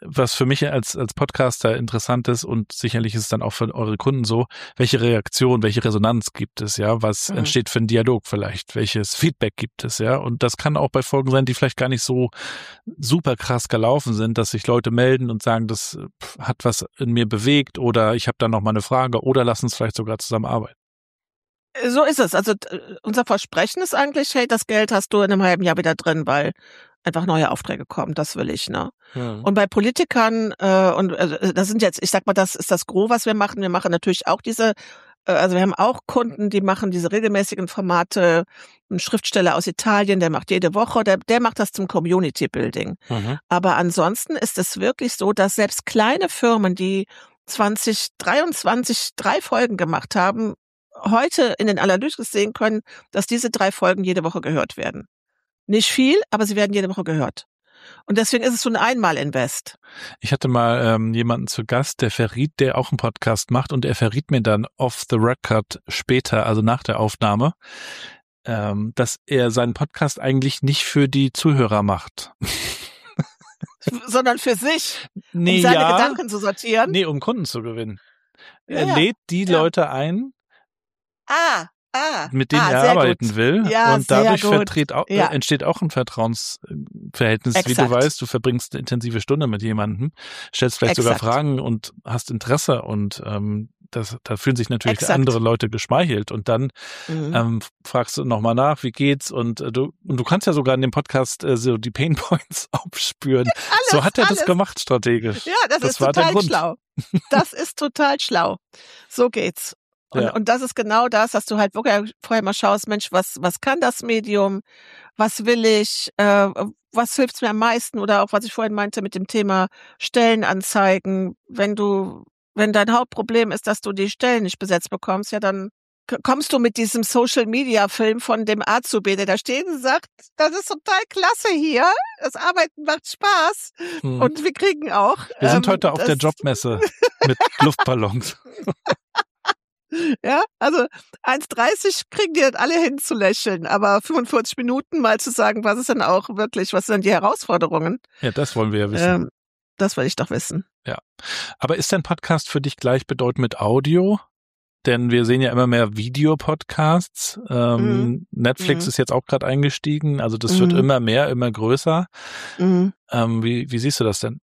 B: was für mich als als Podcaster interessant ist und sicherlich ist es dann auch für eure Kunden so, welche Reaktion, welche Resonanz gibt es, ja, was mhm. entsteht für einen Dialog vielleicht, welches Feedback gibt es, ja, und das kann auch bei Folgen sein, die vielleicht gar nicht so super krass gelaufen sind, dass sich Leute melden und sagen, das hat was in mir bewegt oder ich habe da noch mal eine Frage oder lass uns vielleicht sogar zusammenarbeiten.
C: So ist es. Also unser Versprechen ist eigentlich, hey, das Geld hast du in einem halben Jahr wieder drin, weil einfach neue Aufträge kommen. Das will ich, ne? Ja. Und bei Politikern, äh, und äh, das sind jetzt, ich sag mal, das ist das Gros, was wir machen. Wir machen natürlich auch diese, äh, also wir haben auch Kunden, die machen diese regelmäßigen Formate. Ein Schriftsteller aus Italien, der macht jede Woche, der, der macht das zum Community Building. Mhm. Aber ansonsten ist es wirklich so, dass selbst kleine Firmen, die zwanzig dreiundzwanzig drei Folgen gemacht haben, heute in den Analytics sehen können, dass diese drei Folgen jede Woche gehört werden. Nicht viel, aber sie werden jede Woche gehört. Und deswegen ist es so ein Einmal-Invest.
B: Ich hatte mal ähm, jemanden zu Gast, der verriet, der auch einen Podcast macht und er verriet mir dann off the record später, also nach der Aufnahme, ähm, dass er seinen Podcast eigentlich nicht für die Zuhörer macht.
C: Sondern für sich,
B: nee,
C: um seine
B: ja,
C: Gedanken zu sortieren.
B: Nee, um Kunden zu gewinnen.
C: Ja,
B: er
C: ja.
B: lädt die
C: ja.
B: Leute ein,
C: Ah, ah,
B: mit denen
C: ah,
B: er arbeiten
C: gut.
B: will
C: ja,
B: und dadurch
C: sehr gut.
B: vertritt auch,
C: ja.
B: äh, entsteht auch ein Vertrauensverhältnis,
C: Exakt.
B: wie du weißt, du verbringst eine intensive Stunde mit jemandem, stellst vielleicht
C: Exakt.
B: sogar Fragen und hast Interesse und ähm, das, da fühlen sich natürlich
C: Exakt.
B: andere Leute geschmeichelt und dann
C: mhm.
B: ähm, fragst du nochmal nach, wie geht's und äh, du und du kannst ja sogar in dem Podcast äh, so die Painpoints aufspüren.
C: Alles,
B: so hat er
C: alles.
B: das gemacht strategisch.
C: Ja, das,
B: das
C: ist
B: war
C: total
B: der Grund.
C: schlau. Das ist total schlau. So geht's. Und,
B: Ja.
C: und das ist genau das, dass du halt wirklich vorher mal schaust, Mensch, was was kann das Medium, was will ich, äh, was hilft mir am meisten oder auch, was ich vorhin meinte mit dem Thema Stellenanzeigen. Wenn du, wenn dein Hauptproblem ist, dass du die Stellen nicht besetzt bekommst, ja, dann k- kommst du mit diesem Social-Media-Film von dem Azubi, der da steht und sagt, das ist total klasse hier, das Arbeiten macht Spaß
B: Hm.
C: und wir kriegen auch.
B: Wir sind
C: ähm,
B: heute auf
C: das,
B: der Jobmesse mit Luftballons.
C: Ja, also eins dreißig kriegen die dann alle hin zu lächeln, aber fünfundvierzig Minuten mal zu sagen, was ist denn auch wirklich, was sind denn die Herausforderungen?
B: Ja, das wollen wir ja wissen.
C: Ähm, das will ich doch wissen.
B: Ja. Aber ist dein Podcast für dich gleichbedeutend mit Audio? Denn wir sehen ja immer mehr Videopodcasts. Ähm,
C: Mhm.
B: Netflix
C: Mhm.
B: ist jetzt auch gerade eingestiegen. Also das
C: Mhm.
B: wird immer mehr, immer größer.
C: Mhm.
B: Ähm, wie, wie siehst du das denn?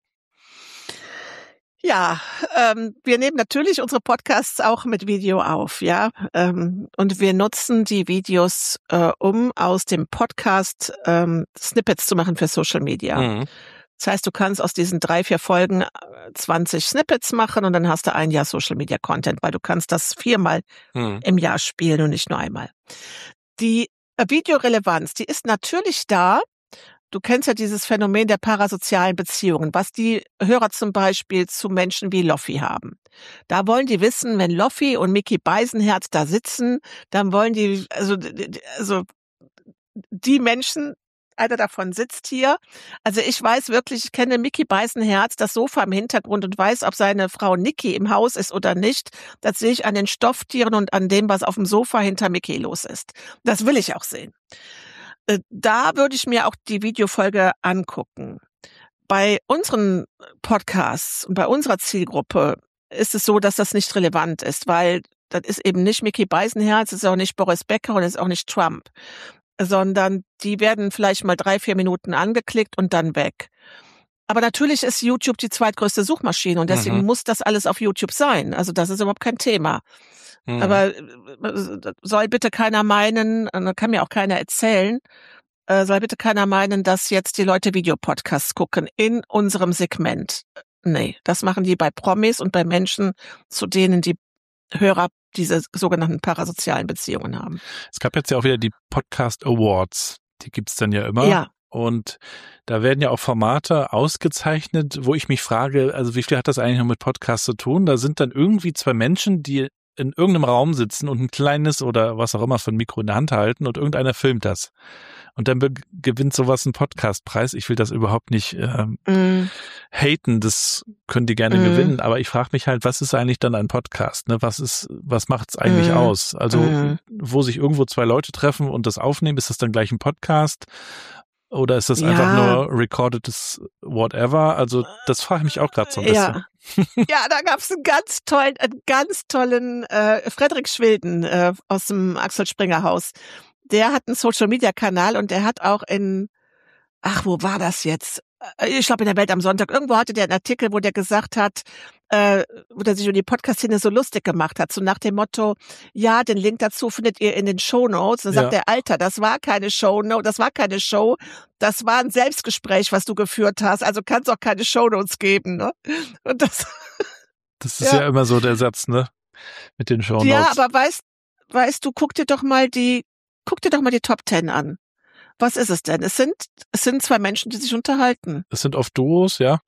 C: Ja, ähm, wir nehmen natürlich unsere Podcasts auch mit Video auf, ja, ähm, und wir nutzen die Videos, äh, um aus dem Podcast ähm, Snippets zu machen für Social Media.
B: Mhm.
C: Das heißt, du kannst aus diesen drei, vier Folgen äh, zwanzig Snippets machen und dann hast du ein Jahr Social Media Content, weil du kannst das viermal
B: Mhm.
C: im Jahr spielen und nicht nur einmal. Die äh, Videorelevanz, die ist natürlich da. Du kennst ja dieses Phänomen der parasozialen Beziehungen, was die Hörer zum Beispiel zu Menschen wie Loffi haben. Da wollen die wissen, wenn Loffi und Micky Beisenherz da sitzen, dann wollen die, also, also die Menschen, einer davon sitzt hier. Also ich weiß wirklich, ich kenne Micky Beisenherz, das Sofa im Hintergrund und weiß, ob seine Frau Niki im Haus ist oder nicht. Das sehe ich an den Stofftieren und an dem, was auf dem Sofa hinter Micky los ist. Das will ich auch sehen. Da würde ich mir auch die Videofolge angucken. Bei unseren Podcasts und bei unserer Zielgruppe ist es so, dass das nicht relevant ist, weil das ist eben nicht Micky Beisenherz, es ist auch nicht Boris Becker und es ist auch nicht Trump, sondern die werden vielleicht mal drei, vier Minuten angeklickt und dann weg. Aber natürlich ist YouTube die zweitgrößte Suchmaschine und deswegen
B: Mhm.
C: muss das alles auf YouTube sein. Also das ist überhaupt kein Thema.
B: Mhm.
C: Aber soll bitte keiner meinen, kann mir auch keiner erzählen, soll bitte keiner meinen, dass jetzt die Leute Videopodcasts gucken in unserem Segment. Nee, das machen die bei Promis und bei Menschen, zu denen die Hörer diese sogenannten parasozialen Beziehungen haben.
B: Es gab jetzt ja auch wieder die Podcast Awards. Die gibt's dann ja immer.
C: Ja.
B: Und da werden ja auch Formate ausgezeichnet, wo ich mich frage, also wie viel hat das eigentlich noch mit Podcasts zu tun? Da sind dann irgendwie zwei Menschen, die in irgendeinem Raum sitzen und ein kleines oder was auch immer für ein Mikro in der Hand halten und irgendeiner filmt das. Und dann be- gewinnt sowas einen Podcastpreis. Ich will das überhaupt nicht ähm,
C: Mm.
B: haten, das können die gerne
C: Mm.
B: gewinnen, aber ich frage mich halt, was ist eigentlich dann ein Podcast? Ne? Was ist, was macht's eigentlich
C: Mm.
B: aus? Also
C: Mm.
B: wo sich irgendwo zwei Leute treffen und das aufnehmen, ist das dann gleich ein Podcast? Oder ist das
C: Ja.
B: einfach nur recordedes whatever? Also das frage ich mich auch gerade so ein bisschen.
C: Ja, ja, da gab's einen ganz tollen, einen ganz tollen äh, Frederik Schwilden äh, aus dem Axel Springer Haus. Der hat einen Social-Media-Kanal und der hat auch in, ach, wo war das jetzt? Ich glaube in der Welt am Sonntag. Irgendwo hatte der einen Artikel, wo der gesagt hat, äh, wo der sich über die Podcast-Szene so lustig gemacht hat, so nach dem Motto, ja, den Link dazu findet ihr in den Shownotes. Dann sagt
B: Ja.
C: der, Alter, das war keine Shownote, das war keine Show, das war ein Selbstgespräch, was du geführt hast, also kann es auch keine Shownotes geben, ne? Und das,
B: Das ist ja.
C: Ja.
B: immer so der Satz, ne? Mit den Shownotes.
C: ja, aber weißt, weißt du, guck dir doch mal die, guck dir doch mal die Top Ten an. Was ist es denn? Es sind, es sind zwei Menschen, die sich unterhalten.
B: Es sind oft Duos, ja.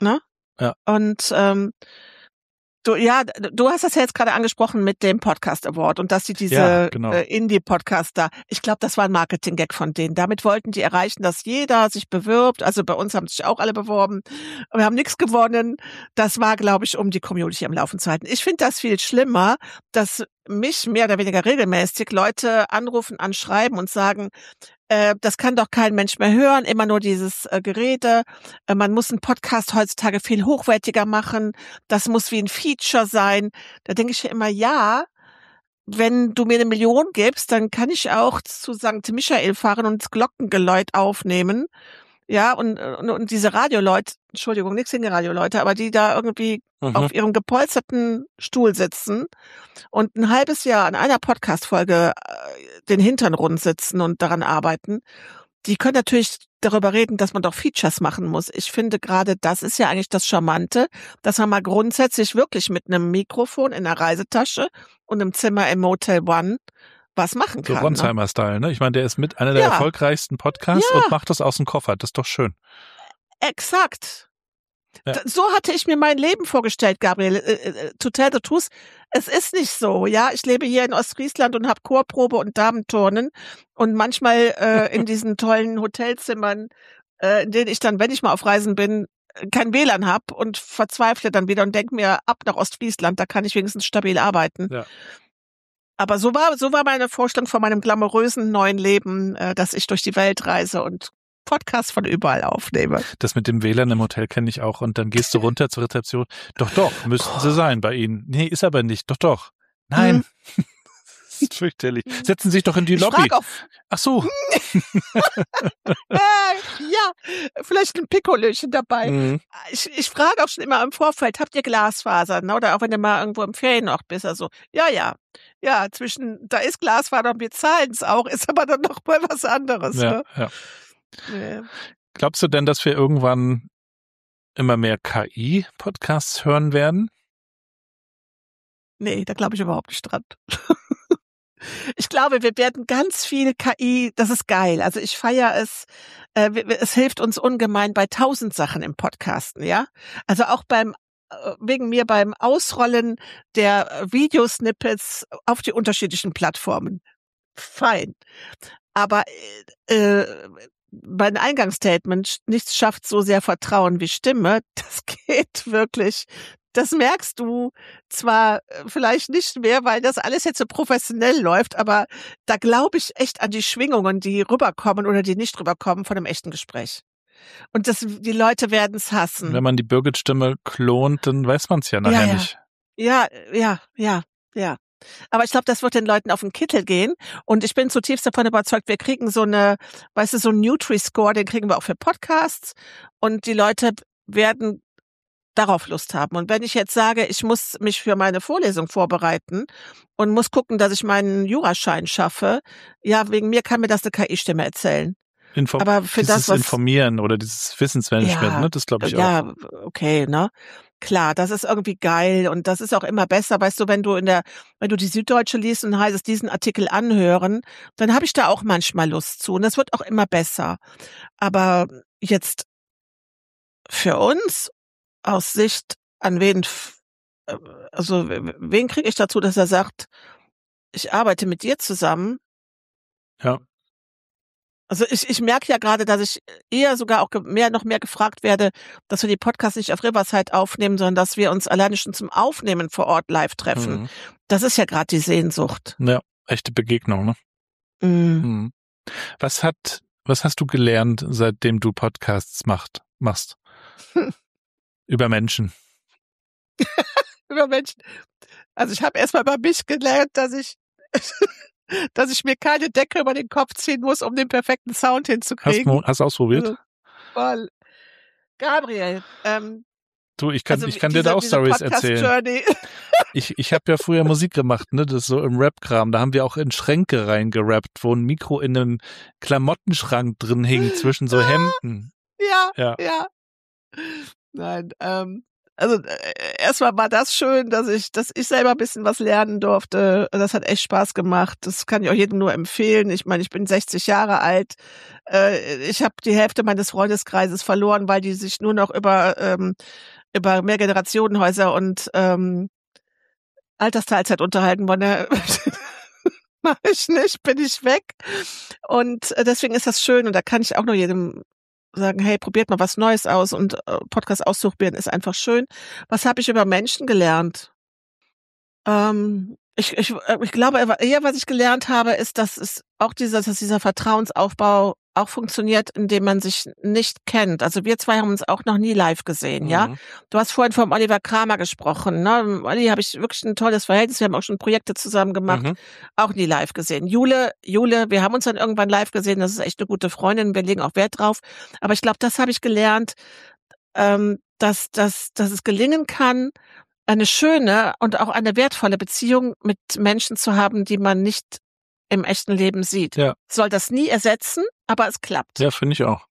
C: Und ähm, du, ja, du hast das ja jetzt gerade angesprochen mit dem Podcast Award und dass sie diese
B: Ja, genau.
C: äh, Indie-Podcaster, ich glaube, das war ein Marketing-Gag von denen. Damit wollten die erreichen, dass jeder sich bewirbt. Also bei uns haben sich auch alle beworben. Wir haben nichts gewonnen. Das war, glaube ich, um die Community am Laufen zu halten. Ich finde das viel schlimmer, dass mich mehr oder weniger regelmäßig Leute anrufen, anschreiben und sagen, äh, das kann doch kein Mensch mehr hören, immer nur dieses äh, Gerede. Äh, man muss einen Podcast heutzutage viel hochwertiger machen. Das muss wie ein Feature sein. Da denke ich ja immer, ja, wenn du mir eine Million gibst, dann kann ich auch zu Sankt Michael fahren und das Glockengeläut aufnehmen. Ja, und, und, und diese Radioleute, Entschuldigung, nichts gegen die Radioleute, aber die da irgendwie
B: Mhm.
C: auf ihrem gepolsterten Stuhl sitzen und ein halbes Jahr an einer Podcast-Folge äh, den Hintern rund sitzen und daran arbeiten, die können natürlich darüber reden, dass man doch Features machen muss. Ich finde gerade, das ist ja eigentlich das Charmante, dass man mal grundsätzlich wirklich mit einem Mikrofon in einer Reisetasche und einem Zimmer im Motel One was machen
B: So
C: kann. Ne?
B: Ronsheimer-Style, ne? Ich meine, der ist mit einer der
C: Ja.
B: erfolgreichsten Podcasts
C: Ja.
B: und macht das aus dem Koffer. Das ist doch schön.
C: Exakt.
B: Ja.
C: D- So hatte ich mir mein Leben vorgestellt, Gabriel. Äh, äh, To tell the truth, es ist nicht so. Ja, ich lebe hier in Ostfriesland und habe Chorprobe und Damenturnen und manchmal äh, in diesen tollen Hotelzimmern, äh, in denen ich dann, wenn ich mal auf Reisen bin, kein W L A N hab und verzweifle dann wieder und denke mir, ab nach Ostfriesland, da kann ich wenigstens stabil arbeiten.
B: Ja.
C: Aber so war so war meine Vorstellung von meinem glamourösen neuen Leben, äh, dass ich durch die Welt reise und Podcasts von überall aufnehme.
B: Das mit dem W L A N im Hotel kenne ich auch. Und dann gehst du runter zur Rezeption. Doch, doch, müssten sie sein bei Ihnen. Nee, ist aber nicht. Doch, doch. Nein. Das ist fürchterlich. Setzen Sie sich doch in die
C: Ich
B: Lobby.
C: frage auch,
B: Ach so.
C: äh, ja, vielleicht ein Pikolöchen dabei.
B: Mhm.
C: Ich, ich frage auch schon immer im Vorfeld, habt ihr Glasfaser? Ne? Oder auch wenn du mal irgendwo im Ferienort bist. Also, ja, ja. Ja, zwischen, da ist Glasfaser und wir zahlen es auch, ist aber dann noch mal was anderes.
B: Ja,
C: Ne?
B: ja.
C: Nee.
B: Glaubst du denn, dass wir irgendwann immer mehr K I-Podcasts hören werden?
C: Nee, da glaube ich überhaupt nicht dran. Ich glaube, wir werden ganz viel K I, das ist geil. Also ich feiere es, äh, es hilft uns ungemein bei tausend Sachen im Podcasten, ja. Also auch beim, äh, wegen mir beim Ausrollen der Videosnippets auf die unterschiedlichen Plattformen. Fein. Aber äh, mein Eingangsstatement, nichts schafft so sehr Vertrauen wie Stimme, das geht wirklich. Das merkst du zwar vielleicht nicht mehr, weil das alles jetzt so professionell läuft, aber da glaube ich echt an die Schwingungen, die rüberkommen oder die nicht rüberkommen von einem echten Gespräch. Und das, die Leute werden es hassen.
B: Wenn man die Birgit-Stimme klont, dann weiß man es ja nachher
C: Ja, ja.
B: nicht.
C: Ja, ja, ja, ja. Aber ich glaube, das wird den Leuten auf den Kittel gehen. Und ich bin zutiefst davon überzeugt, wir kriegen so eine, weißt du, so einen Nutri-Score, den kriegen wir auch für Podcasts. Und die Leute werden darauf Lust haben. Und wenn ich jetzt sage, ich muss mich für meine Vorlesung vorbereiten und muss gucken, dass ich meinen Juraschein schaffe, ja, wegen mir kann mir das eine K I-Stimme erzählen.
B: Inform
C: Aber für
B: dieses
C: das, was
B: Informieren oder dieses Wissensmanagement,
C: Ja,
B: ne, das glaube ich auch.
C: ja, okay, ne? Klar, das ist irgendwie geil und das ist auch immer besser, weißt du, wenn du in der, wenn du die Süddeutsche liest und heißt es diesen Artikel anhören, dann habe ich da auch manchmal Lust zu und das wird auch immer besser. Aber jetzt für uns aus Sicht an wen, f- äh, also w- wen kriege ich dazu, dass er sagt, ich arbeite mit dir zusammen?
B: Ja.
C: Also ich, ich merke ja gerade, dass ich eher sogar auch ge- mehr noch mehr gefragt werde, dass wir die Podcasts nicht auf Riverside aufnehmen, sondern dass wir uns alleine schon zum Aufnehmen vor Ort live treffen.
B: Mhm.
C: Das ist ja gerade die Sehnsucht.
B: Ja, echte Begegnung, ne?
C: Mhm.
B: Mhm. Was hat Was hast du gelernt, seitdem du Podcasts macht, machst? Hm. Über Menschen.
C: Über Menschen. Also ich habe erstmal bei mich gelernt, dass ich, dass ich mir keine Decke über den Kopf ziehen muss, um den perfekten Sound hinzukriegen.
B: Hast du ausprobiert?
C: Also, voll. Gabriel, ähm,
B: du, ich kann,
C: also
B: ich kann
C: diese,
B: dir da auch Stories erzählen.
C: Journey.
B: Ich, ich habe ja früher Musik gemacht, ne, das ist so im Rap-Kram. Da haben wir auch in Schränke reingerappt, wo ein Mikro in einem Klamottenschrank drin hing zwischen so Hemden.
C: Ja,
B: ja.
C: ja. Nein, ähm, also äh, erstmal war das schön, dass ich, dass ich selber ein bisschen was lernen durfte. Das hat echt Spaß gemacht. Das kann ich auch jedem nur empfehlen. Ich meine, ich bin sechzig Jahre alt. Äh, ich habe die Hälfte meines Freundeskreises verloren, weil die sich nur noch über ähm, über Mehrgenerationenhäuser und ähm, Altersteilzeit unterhalten wollen. Mach ich nicht, bin ich weg. Und deswegen ist das schön und da kann ich auch nur jedem sagen, hey, probiert mal was Neues aus und äh, Podcast auszuprobieren ist einfach schön. Was habe ich über Menschen gelernt? Ähm, ich, ich, ich glaube, eher was ich gelernt habe, ist, dass es auch dieser, dass dieser Vertrauensaufbau auch funktioniert, indem man sich nicht kennt. Also wir zwei haben uns auch noch nie live gesehen, mhm. ja. Du hast vorhin vom Oliver Kramer gesprochen, ne? Olli habe ich wirklich ein tolles Verhältnis. Wir haben auch schon Projekte zusammen gemacht, mhm. auch nie live gesehen. Jule, Jule, wir haben uns dann irgendwann live gesehen. Das ist echt eine gute Freundin. Wir legen auch Wert drauf. Aber ich glaube, das habe ich gelernt, ähm, dass, dass, dass es gelingen kann, eine schöne und auch eine wertvolle Beziehung mit Menschen zu haben, die man nicht im echten Leben sieht.
B: Ja.
C: Soll das nie ersetzen, aber es klappt.
B: Ja, finde ich auch.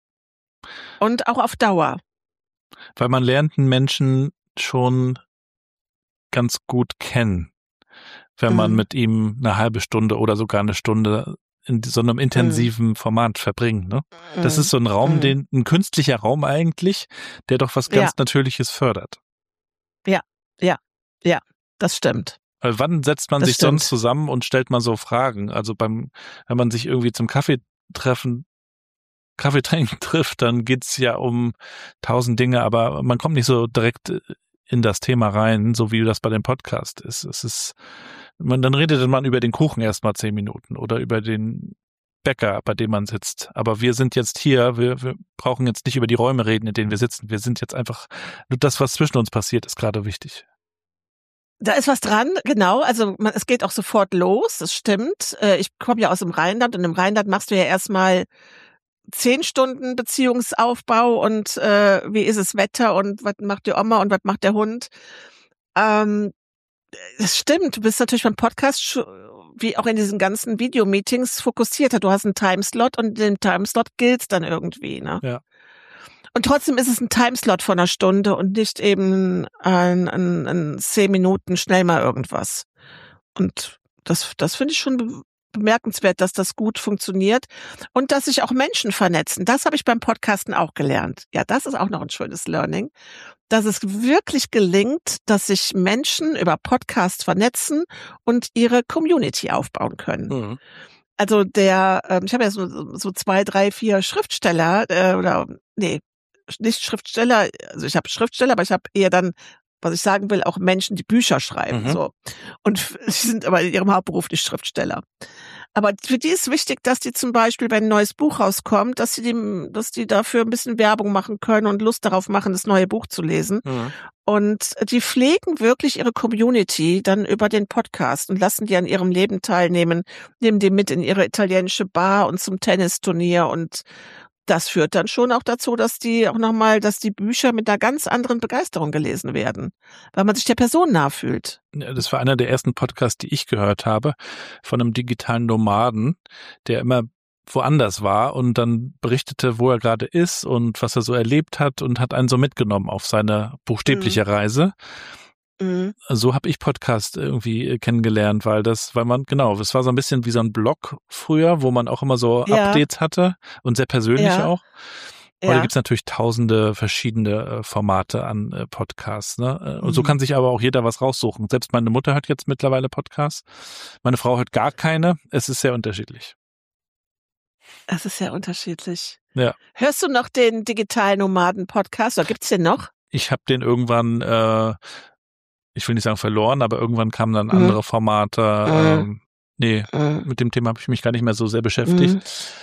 C: Und auch auf Dauer.
B: Weil man lernt einen Menschen schon ganz gut kennen, wenn mhm. man mit ihm eine halbe Stunde oder sogar eine Stunde in so einem intensiven mhm. Format verbringt. Ne? Mhm. Das ist so ein Raum, mhm. den, ein künstlicher Raum eigentlich, der doch was ganz ja. Natürliches fördert.
C: Ja, ja, ja, das stimmt.
B: Weil wann setzt man
C: das
B: sich
C: stimmt.
B: sonst zusammen und stellt mal so Fragen? Also beim, wenn man sich irgendwie zum Kaffeetreffen, Kaffeetrinken trifft, dann geht's ja um tausend Dinge, aber man kommt nicht so direkt in das Thema rein, so wie das bei dem Podcast ist. Es ist, man, dann redet man über den Kuchen erst mal zehn Minuten oder über den Bäcker, bei dem man sitzt. Aber wir sind jetzt hier, wir, wir brauchen jetzt nicht über die Räume reden, in denen wir sitzen. Wir sind jetzt einfach, nur das, was zwischen uns passiert, ist gerade wichtig.
C: Da ist was dran, genau. Also man, es geht auch sofort los, das stimmt. Ich komme ja aus dem Rheinland und im Rheinland machst du ja erstmal zehn Stunden Beziehungsaufbau und äh, wie ist das Wetter und was macht die Oma und was macht der Hund. Ähm, das stimmt, du bist natürlich beim Podcast wie auch in diesen ganzen Videomeetings fokussierter. Du hast einen Timeslot und in dem Timeslot gilt's dann irgendwie, ne?
B: Ja.
C: Und trotzdem ist es ein Timeslot von einer Stunde und nicht eben ein, ein, ein zehn Minuten schnell mal irgendwas. Und das, das finde ich schon bemerkenswert, dass das gut funktioniert und dass sich auch Menschen vernetzen. Das habe ich beim Podcasten auch gelernt. Ja, das ist auch noch ein schönes Learning, dass es wirklich gelingt, dass sich Menschen über Podcast vernetzen und ihre Community aufbauen können. Mhm. Also der, äh, ich habe ja so, so zwei, drei, vier Schriftsteller äh, oder nee, nicht Schriftsteller, also ich habe Schriftsteller, aber ich habe eher dann, was ich sagen will, auch Menschen, die Bücher schreiben. Mhm. So. Und sie sind aber in ihrem Hauptberuf nicht Schriftsteller. Aber für die ist wichtig, dass die zum Beispiel, wenn ein neues Buch rauskommt, dass sie dem, dass die dafür ein bisschen Werbung machen können und Lust darauf machen, das neue Buch zu lesen. Mhm. Und die pflegen wirklich ihre Community dann über den Podcast und lassen die an ihrem Leben teilnehmen, nehmen die mit in ihre italienische Bar und zum Tennisturnier und das führt dann schon auch dazu, dass die auch nochmal, dass die Bücher mit einer ganz anderen Begeisterung gelesen werden, weil man sich der Person nah fühlt.
B: Ja, das war einer der ersten Podcasts, die ich gehört habe, von einem digitalen Nomaden, der immer woanders war und dann berichtete, wo er gerade ist und was er so erlebt hat und hat einen so mitgenommen auf seine buchstäbliche mhm. Reise. Mhm. So habe ich Podcast irgendwie kennengelernt, weil das, weil man, genau, es war so ein bisschen wie so ein Blog früher, wo man auch immer so ja. Updates hatte und sehr persönlich ja. auch. Heute ja. gibt's natürlich tausende verschiedene Formate an äh, Podcasts, ne? Und mhm. so kann sich aber auch jeder was raussuchen. Selbst meine Mutter hört jetzt mittlerweile Podcasts. Meine Frau hört gar keine. Es ist sehr unterschiedlich.
C: Es ist sehr unterschiedlich.
B: Ja.
C: Hörst du noch den digitalen Nomaden-Podcast oder gibt's den noch?
B: Ich habe den irgendwann äh, ich will nicht sagen verloren, aber irgendwann kamen dann andere mhm. Formate. Ähm, nee, mhm. mit dem Thema habe ich mich gar nicht mehr so sehr beschäftigt. Mhm.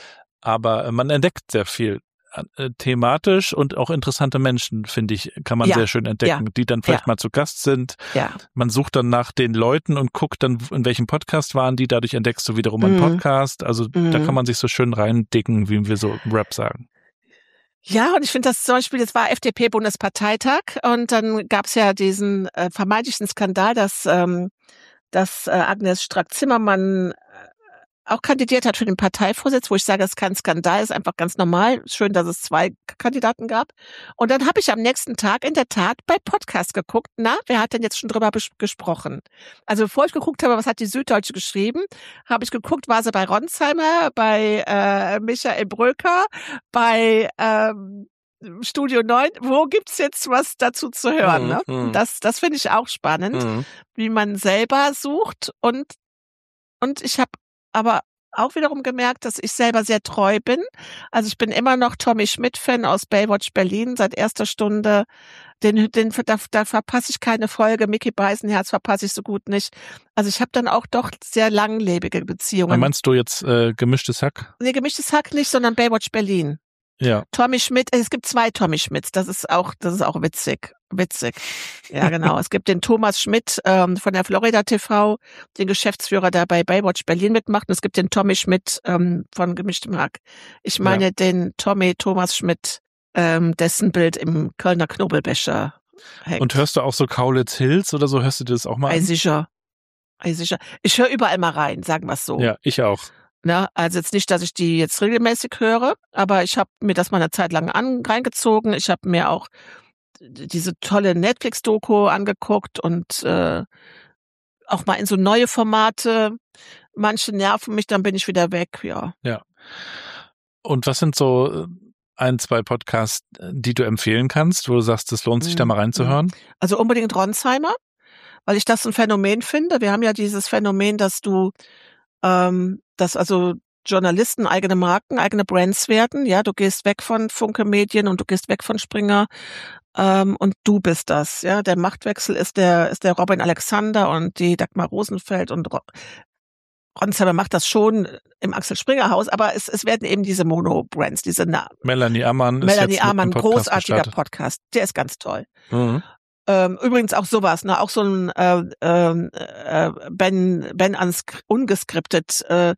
B: aber man entdeckt sehr viel. Thematisch und auch interessante Menschen, finde ich, kann man
C: Ja,
B: sehr schön entdecken,
C: ja,
B: die dann vielleicht
C: ja.
B: mal zu Gast sind.
C: Ja.
B: Man sucht dann nach den Leuten und guckt dann, in welchem Podcast waren die. Dadurch entdeckst du wiederum einen
C: Mhm.
B: Podcast. Also
C: Mhm.
B: da kann man sich so schön reindicken, wie wir so im Rap sagen.
C: Ja, und ich finde das zum Beispiel, es war F D P-Bundesparteitag und dann gab es ja diesen äh, vermeintlichen Skandal, dass, ähm, dass äh, Agnes Strack-Zimmermann auch kandidiert hat für den Parteivorsitz, wo ich sage, das ist kein Skandal, ist einfach ganz normal. Schön, dass es zwei Kandidaten gab. Und dann habe ich am nächsten Tag in der Tat bei Podcast geguckt, na, wer hat denn jetzt schon drüber bes- gesprochen? Also bevor ich geguckt habe, was hat die Süddeutsche geschrieben, habe ich geguckt, war sie bei Ronsheimer, bei äh, Michael Bröker, bei ähm, Studio neun, wo gibt's jetzt was dazu zu hören?
B: Mhm,
C: Ne?
B: mhm.
C: Das, das finde ich auch spannend,
B: Mhm.
C: wie man selber sucht und und ich habe aber auch wiederum gemerkt, dass ich selber sehr treu bin. Also ich bin immer noch Tommy Schmidt-Fan aus Baywatch Berlin seit erster Stunde. Den, den, da, da verpasse ich keine Folge. Micky Beisenherz verpasse ich so gut nicht. Also ich habe dann auch doch sehr langlebige Beziehungen.
B: Meinst du jetzt äh, gemischtes Hack?
C: Nee, gemischtes Hack nicht, sondern Baywatch Berlin.
B: Ja.
C: Tommy Schmidt, es gibt zwei Tommy Schmidts, das ist auch, das ist auch witzig, witzig. Ja, genau. Es gibt den Thomas Schmidt ähm, von der Florida T V, den Geschäftsführer, der bei Baywatch Berlin mitmacht. Und es gibt den Tommy Schmidt ähm, von Gemischtem Hack. Ich meine
B: Ja.
C: den Tommy Thomas Schmidt, ähm, dessen Bild im Kölner Knobelbecher hängt.
B: Und hörst du auch so Kaulitz Hills oder so? Hörst du dir das auch mal
C: Ei,
B: an?
C: sicher. Ei, sicher. Ich höre überall mal rein, sagen wir es so.
B: Ja, ich auch.
C: Ne? Also jetzt nicht, dass ich die jetzt regelmäßig höre, aber ich habe mir das mal eine Zeit lang an, reingezogen. Ich habe mir auch diese tolle Netflix-Doku angeguckt und äh, auch mal in so neue Formate. Manche nerven mich, dann bin ich wieder weg, ja.
B: Ja. Und was sind so äh, ein, zwei Podcasts, äh, die du empfehlen kannst, wo du sagst, es lohnt sich
C: Mhm.
B: da mal reinzuhören?
C: Also unbedingt Ronsheimer, weil ich das ein Phänomen finde. Wir haben ja dieses Phänomen, dass du, ähm, dass also Journalisten eigene Marken, eigene Brands werden. Ja, du gehst weg von Funke Medien und du gehst weg von Springer. Ähm, und du bist das, ja. Der Machtwechsel ist der, ist der Robin Alexander und die Dagmar Rosenfeld und Ro- Ronsheimer macht das schon im Axel Springer Haus, aber es, es werden eben diese Mono-Brands, diese Na-
B: Melanie Ammann ist
C: Melanie
B: jetzt mit
C: Amann,
B: einem Podcast
C: großartiger
B: gestartet.
C: Podcast, der ist ganz toll.
B: Mhm.
C: Ähm, übrigens auch sowas, ne, auch so ein äh, äh, Ben Ben unsk- ungeskriptet. Äh,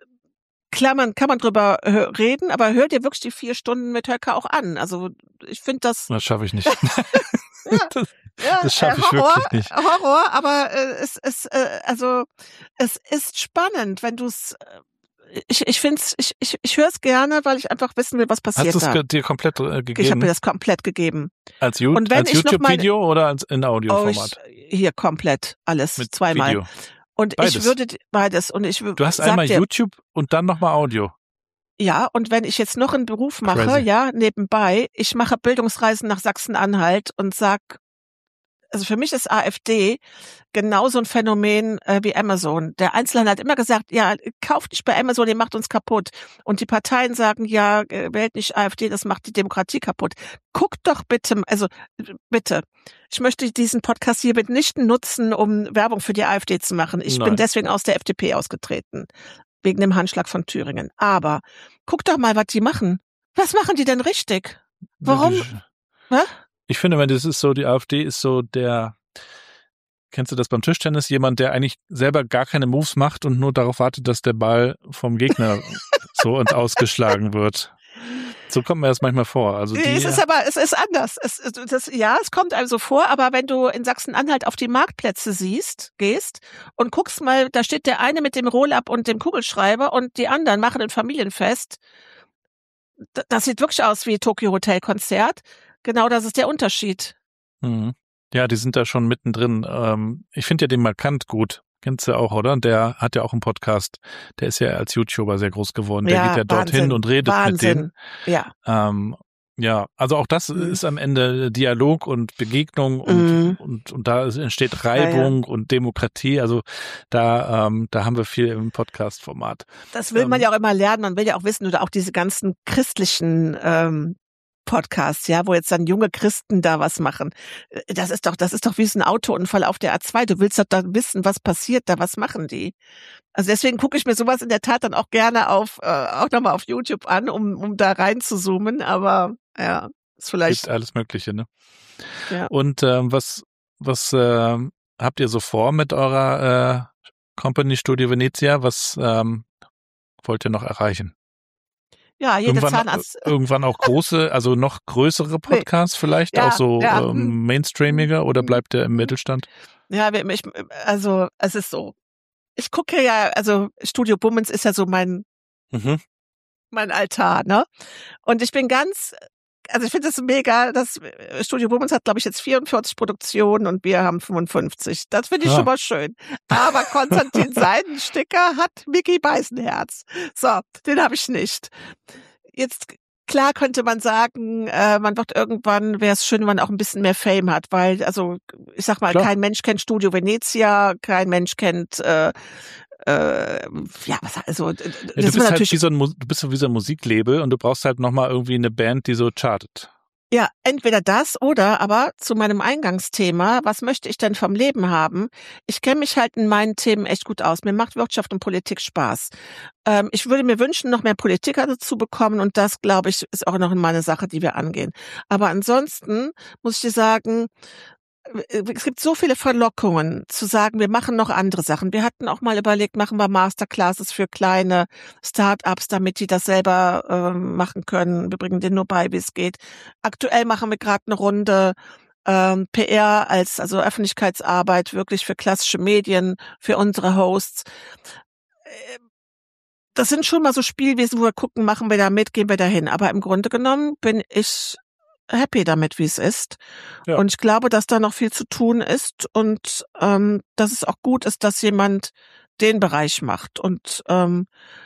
C: klar, man kann man drüber hö- reden, aber hör dir wirklich die vier Stunden mit Höcker auch an. Also ich finde das.
B: Das schaffe ich nicht.
C: Ja,
B: das
C: ja,
B: das schaffe
C: äh,
B: ich
C: Horror,
B: wirklich nicht.
C: Horror, aber äh, es es äh, also es ist spannend, wenn du es. Ich ich find's, ich ich ich höre es gerne, weil ich einfach wissen will, was
B: Hast
C: passiert
B: du es
C: da.
B: ge- dir komplett äh,
C: Ich habe
B: gegeben?
C: mir das komplett gegeben.
B: Als, Ju-
C: Und wenn
B: als
C: ich noch mal-
B: YouTube-Video oder als in
C: Oh,
B: Audioformat?
C: ich, hier komplett alles
B: Mit
C: zweimal.
B: Video.
C: Und
B: Beides.
C: ich würde beides und ich
B: Du hast
C: sag
B: einmal
C: dir,
B: YouTube und dann nochmal Audio.
C: ja, und wenn ich jetzt noch einen Beruf mache,
B: Crazy.
C: ja, nebenbei, ich mache Bildungsreisen nach Sachsen-Anhalt und sag, also für mich ist AfD genauso ein Phänomen äh, wie Amazon. Der Einzelhandel hat immer gesagt, ja, kauft nicht bei Amazon, ihr macht uns kaputt. Und die Parteien sagen, ja, äh, wählt nicht AfD, das macht die Demokratie kaputt. Guckt doch bitte, also bitte, ich möchte diesen Podcast hier mitnichten nutzen, um Werbung für die AfD zu machen. Ich
B: Nein.
C: bin deswegen aus der F D P ausgetreten, wegen dem Handschlag von Thüringen. Aber guck doch mal, was die machen. Was machen die denn richtig? Warum?
B: Ich,
C: Hä?
B: ich finde, wenn das ist so, die AfD ist so der, kennst du das beim Tischtennis, jemand, der eigentlich selber gar keine Moves macht und nur darauf wartet, dass der Ball vom Gegner so und ausgeschlagen wird. So kommt mir das manchmal vor. Also die,
C: Es ist aber, es ist anders. Es, es- das, ja, es kommt einem so vor, aber wenn du in Sachsen-Anhalt auf die Marktplätze siehst, gehst und guckst mal, da steht der eine mit dem Roll-Up und dem Kugelschreiber und die anderen machen ein Familienfest. D- Das sieht wirklich aus wie Tokyo Hotel Konzert. Genau, das ist der Unterschied.
B: Mhm. Ja, die sind da schon mittendrin. Ähm, ich finde ja den Markant gut. Kennst du auch, oder? Der hat ja auch einen Podcast. Der ist ja als YouTuber sehr groß geworden. Der
C: Ja,
B: geht ja dorthin
C: Wahnsinn,
B: und redet mit denen.
C: Wahnsinn. Ja.
B: Ähm, ja, also auch das
C: Mhm.
B: ist am Ende Dialog und Begegnung und,
C: Mhm.
B: und, und da entsteht Reibung und Demokratie. Also da, ähm, da haben wir viel im Podcast-Format.
C: Das will man
B: Ähm,
C: ja auch immer lernen. Man will ja auch wissen, oder auch diese ganzen christlichen ähm, Musikpodcasts, ja, wo jetzt dann junge Christen da was machen. Das ist doch, das ist doch wie so ein Autounfall auf der A zwei. Du willst doch da wissen, was passiert da, was machen die? Also deswegen gucke ich mir sowas in der Tat dann auch gerne auf, äh, auch nochmal auf YouTube an, um, um da rein zu zoomen. Aber ja, ist vielleicht
B: Gibt alles Mögliche, ne?
C: Ja.
B: Und ähm, was, was äh, habt ihr so vor mit eurer äh, Company Studio Venezia? Was ähm, wollt ihr noch erreichen?
C: Ja, jede
B: Irgendwann,
C: Zahnarzt.
B: irgendwann auch große, also noch größere Podcasts nee. vielleicht,
C: ja,
B: auch so
C: ja.
B: ähm, mainstreamiger oder bleibt der im Mittelstand?
C: Ja, ich, also es ist so. Ich gucke ja, also Studio Bummens ist ja so mein mhm. mein Altar, ne? Und ich bin ganz, also ich finde es mega, das Studio Bummens hat, glaube ich, jetzt vierundvierzig Produktionen und wir haben fünfundfünfzig. Das finde ich ja. schon mal schön. Aber Konstantin Seidensticker hat Micky Beisenherz. So, den habe ich nicht. Jetzt, klar könnte man sagen, äh, man wird irgendwann, wäre es schön, wenn man auch ein bisschen mehr Fame hat, weil, also ich sag mal, klar. kein Mensch kennt Studio Venezia, kein Mensch kennt äh, Äh, ja, was also das
B: ja, du bist halt
C: natürlich
B: wie so ein du bist so wie so ein Musiklabel und du brauchst halt nochmal irgendwie eine Band, die so chartet.
C: Ja, entweder das oder aber zu meinem Eingangsthema, was möchte ich denn vom Leben haben? Ich kenne mich halt in meinen Themen echt gut aus. Mir macht Wirtschaft und Politik Spaß. Ähm, ich würde mir wünschen, noch mehr Politiker dazu bekommen und das, glaube ich, ist auch noch mal eine Sache, die wir angehen. Aber ansonsten muss ich dir sagen, es gibt so viele Verlockungen zu sagen, wir machen noch andere Sachen. Wir hatten auch mal überlegt, machen wir Masterclasses für kleine Start-ups, damit die das selber äh, machen können. Wir bringen denen nur bei, wie es geht. Aktuell machen wir gerade eine Runde ähm, P R als also Öffentlichkeitsarbeit wirklich für klassische Medien, für unsere Hosts. Das sind schon mal so Spielwesen, wo wir gucken, machen wir da mit, gehen wir da hin. Aber im Grunde genommen bin ich happy damit, wie es ist. Ja. Und ich glaube, dass da noch viel zu tun ist und ähm, dass es auch gut ist, dass jemand den Bereich macht. Und ähm,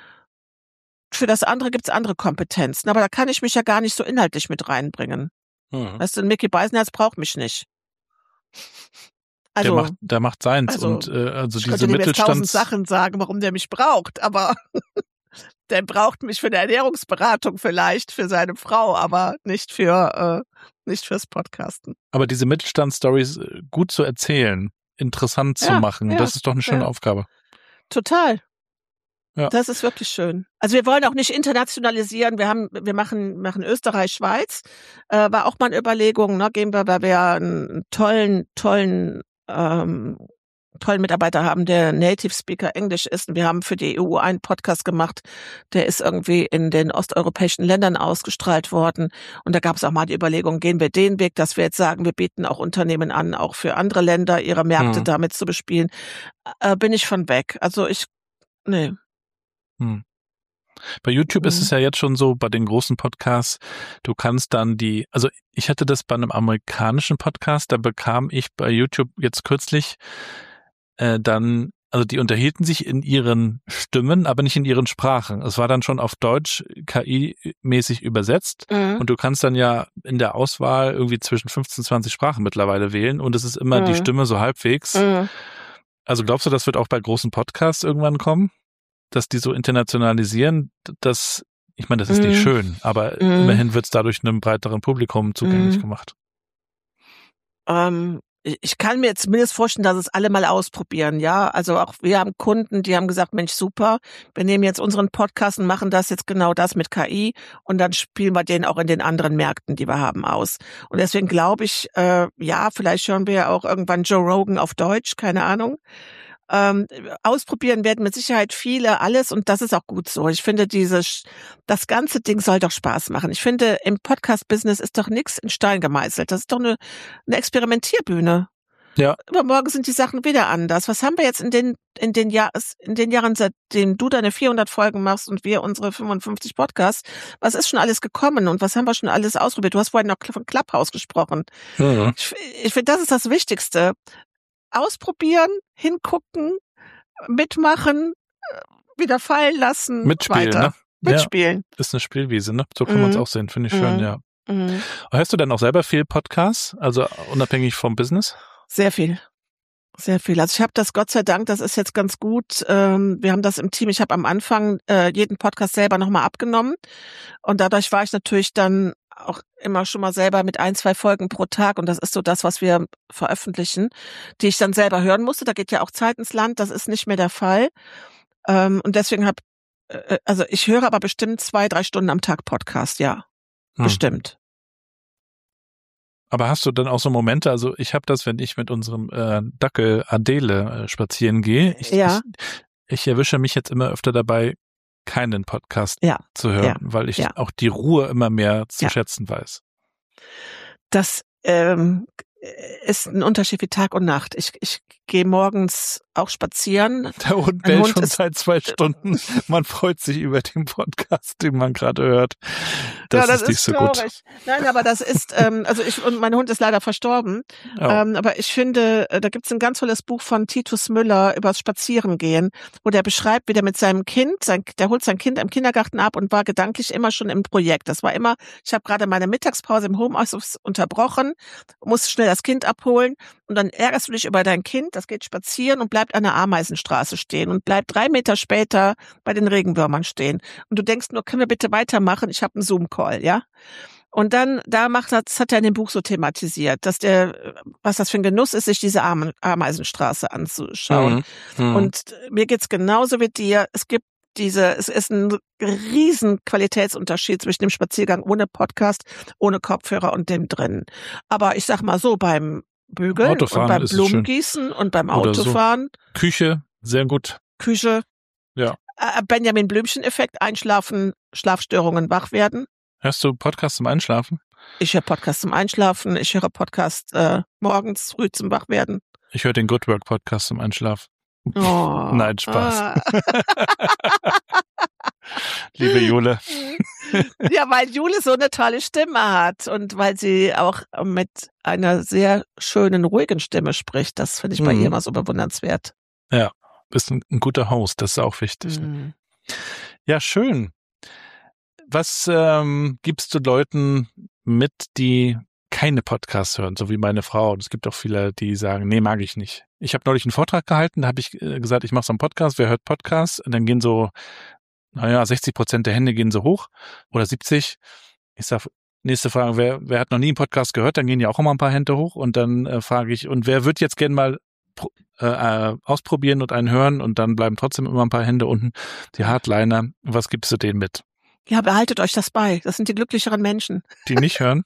C: für das andere gibt's andere Kompetenzen. Aber da kann ich mich ja gar nicht so inhaltlich mit reinbringen. Mhm. Weißt du, Micky Beisenherz braucht mich nicht.
B: Also, der macht, der macht seins.
C: Also,
B: und äh, also
C: ich
B: diese
C: könnte dem jetzt
B: Mittelstands-
C: tausend Sachen sagen, warum der mich braucht, aber der braucht mich für eine Ernährungsberatung vielleicht, für seine Frau, aber nicht für äh, nicht fürs Podcasten.
B: Aber diese Mittelstandsstories gut zu erzählen, interessant
C: ja,
B: zu machen,
C: ja,
B: das ist doch eine schöne
C: ja.
B: Aufgabe.
C: Total.
B: Ja.
C: Das ist wirklich schön. Also wir wollen auch nicht internationalisieren. Wir haben, wir machen, machen Österreich, Schweiz. Äh, war auch mal eine Überlegung, ne? Gehen wir, weil wir einen tollen, tollen ähm, tollen Mitarbeiter haben, der Native Speaker Englisch ist. Und wir haben für die E U einen Podcast gemacht, der ist irgendwie in den osteuropäischen Ländern ausgestrahlt worden. Und da gab es auch mal die Überlegung, gehen wir den Weg, dass wir jetzt sagen, wir bieten auch Unternehmen an, auch für andere Länder ihre Märkte hm. damit zu bespielen. Äh, bin ich von weg. Also ich, nee.
B: Hm. Bei YouTube mhm. ist es ja jetzt schon so, bei den großen Podcasts, du kannst dann die, also ich hatte das bei einem amerikanischen Podcast, da bekam ich bei YouTube jetzt kürzlich äh, dann, also die unterhielten sich in ihren Stimmen, aber nicht in ihren Sprachen. Es war dann schon auf Deutsch K I-mäßig übersetzt mhm. und du kannst dann ja in der Auswahl irgendwie zwischen fünfzehn, zwanzig Sprachen mittlerweile wählen und es ist immer mhm. die Stimme so halbwegs. Mhm. Also glaubst du, das wird auch bei großen Podcasts irgendwann kommen? Dass die so internationalisieren, dass, ich meine, das ist mm. nicht schön, aber mm. immerhin wird es dadurch einem breiteren Publikum zugänglich mm. gemacht.
C: Ähm, ich kann mir zumindest vorstellen, dass es alle mal ausprobieren, ja. Also auch wir haben Kunden, die haben gesagt, Mensch, super, wir nehmen jetzt unseren Podcast und machen das jetzt genau das mit K I und dann spielen wir den auch in den anderen Märkten, die wir haben, aus. Und deswegen glaube ich, äh, ja, vielleicht hören wir ja auch irgendwann Joe Rogan auf Deutsch, keine Ahnung. Ähm, ausprobieren werden mit Sicherheit viele alles und das ist auch gut so. Ich finde, dieses, das ganze Ding soll doch Spaß machen. Ich finde, im Podcast-Business ist doch nichts in Stein gemeißelt. Das ist doch eine, eine Experimentierbühne.
B: Ja.
C: Übermorgen sind die Sachen wieder anders. Was haben wir jetzt in den, in den Jahren, in den Jahren, seitdem du deine vierhundert Folgen machst und wir unsere fünfundfünfzig Podcasts, was ist schon alles gekommen und was haben wir schon alles ausprobiert? Du hast vorhin noch von Clubhouse gesprochen. Mhm. Ich, ich finde, das ist das Wichtigste. Ausprobieren, hingucken, mitmachen, wieder fallen lassen,
B: mitspielen,
C: weiter.
B: Ne?
C: Mitspielen.
B: Ja, ist eine Spielwiese, ne? So kann mhm. man es auch sehen, finde ich schön, mhm. ja.
C: Mhm.
B: Hörst du denn auch selber viel Podcasts, also unabhängig vom Business?
C: Sehr viel. Sehr viel. Also ich habe das, Gott sei Dank, das ist jetzt ganz gut. Ähm, wir haben das im Team. Ich habe am Anfang äh, jeden Podcast selber nochmal abgenommen und dadurch war ich natürlich dann auch immer schon mal selber mit ein, zwei Folgen pro Tag und das ist so das, was wir veröffentlichen, die ich dann selber hören musste. Da geht ja auch Zeit ins Land, das ist nicht mehr der Fall. Ähm, und deswegen habe, äh, also ich höre aber bestimmt zwei, drei Stunden am Tag Podcast, ja, hm. bestimmt.
B: Aber hast du dann auch so Momente, also ich habe das, wenn ich mit unserem äh, Dackel Adele äh, spazieren gehe, ich,
C: ja.
B: ich, ich erwische mich jetzt immer öfter dabei, keinen Podcast
C: ja.
B: zu hören,
C: ja.
B: weil ich
C: ja.
B: auch die Ruhe immer mehr zu
C: ja.
B: schätzen weiß.
C: Das ähm, ist ein Unterschied wie Tag und Nacht. Ich, ich gehe morgens auch spazieren.
B: Der Hund bellt schon seit zwei Stunden. Man freut sich über den Podcast, den man gerade hört. Das,
C: ja, das
B: ist nicht
C: ist
B: so
C: traurig.
B: gut.
C: Nein, aber das ist, ähm, also ich, und mein Hund ist leider verstorben. Oh. Ähm, aber ich finde, da gibt's ein ganz tolles Buch von Titus Müller übers Spazierengehen, wo der beschreibt, wie der mit seinem Kind, sein, der holt sein Kind im Kindergarten ab und war gedanklich immer schon im Projekt. Das war immer, ich habe gerade meine Mittagspause im Homeoffice unterbrochen, musste schnell das Kind abholen und dann ärgerst du dich über dein Kind, das geht spazieren und bleibt an der Ameisenstraße stehen und bleibt drei Meter später bei den Regenwürmern stehen. Und du denkst nur, können wir bitte weitermachen? Ich habe einen Zoom-Call, ja? Und dann, da macht das, hat er in dem Buch so thematisiert, dass der, was das für ein Genuss ist, sich diese Ameisenstraße anzuschauen. Mhm. Mhm. Und mir geht's genauso wie dir. Es gibt diese, es ist ein riesen Qualitätsunterschied zwischen dem Spaziergang ohne Podcast, ohne Kopfhörer und dem drin. Aber ich sag mal so, beim Bügeln
B: Autofahren
C: und beim Blumengießen und beim Autofahren.
B: So. Küche, sehr gut.
C: Küche.
B: Ja.
C: Äh, Benjamin Blümchen-Effekt, Einschlafen, Schlafstörungen, wach werden.
B: Hörst du Podcast zum Einschlafen?
C: Ich höre Podcast zum Einschlafen. Ich höre Podcast äh, morgens früh zum Wachwerden.
B: Ich höre den Good Work Podcast zum Einschlafen.
C: Oh.
B: Nein, Spaß. Ah. Liebe Jule.
C: Ja, weil Jule so eine tolle Stimme hat und weil sie auch mit einer sehr schönen, ruhigen Stimme spricht. Das finde ich bei mhm. ihr immer so bewundernswert.
B: Ja, ist ein, ein guter Host, das ist auch wichtig. Mhm. Ja, schön. Was ähm, gibst du Leuten mit, die keine Podcasts hören, so wie meine Frau? Und es gibt auch viele, die sagen, nee, mag ich nicht. Ich habe neulich einen Vortrag gehalten, da habe ich äh, gesagt, ich mache so einen Podcast, wer hört Podcasts? Und dann gehen so, naja, sechzig Prozent der Hände gehen so hoch oder siebzig. Ich sage, nächste Frage, wer, wer hat noch nie einen Podcast gehört? Dann gehen ja auch immer ein paar Hände hoch. Und dann äh, frage ich, und wer wird jetzt gern mal pro, äh, ausprobieren und einen hören? Und dann bleiben trotzdem immer ein paar Hände unten. Die Hardliner, was gibst du denen mit?
C: Ja, behaltet euch das bei. Das sind die glücklicheren Menschen.
B: Die nicht hören?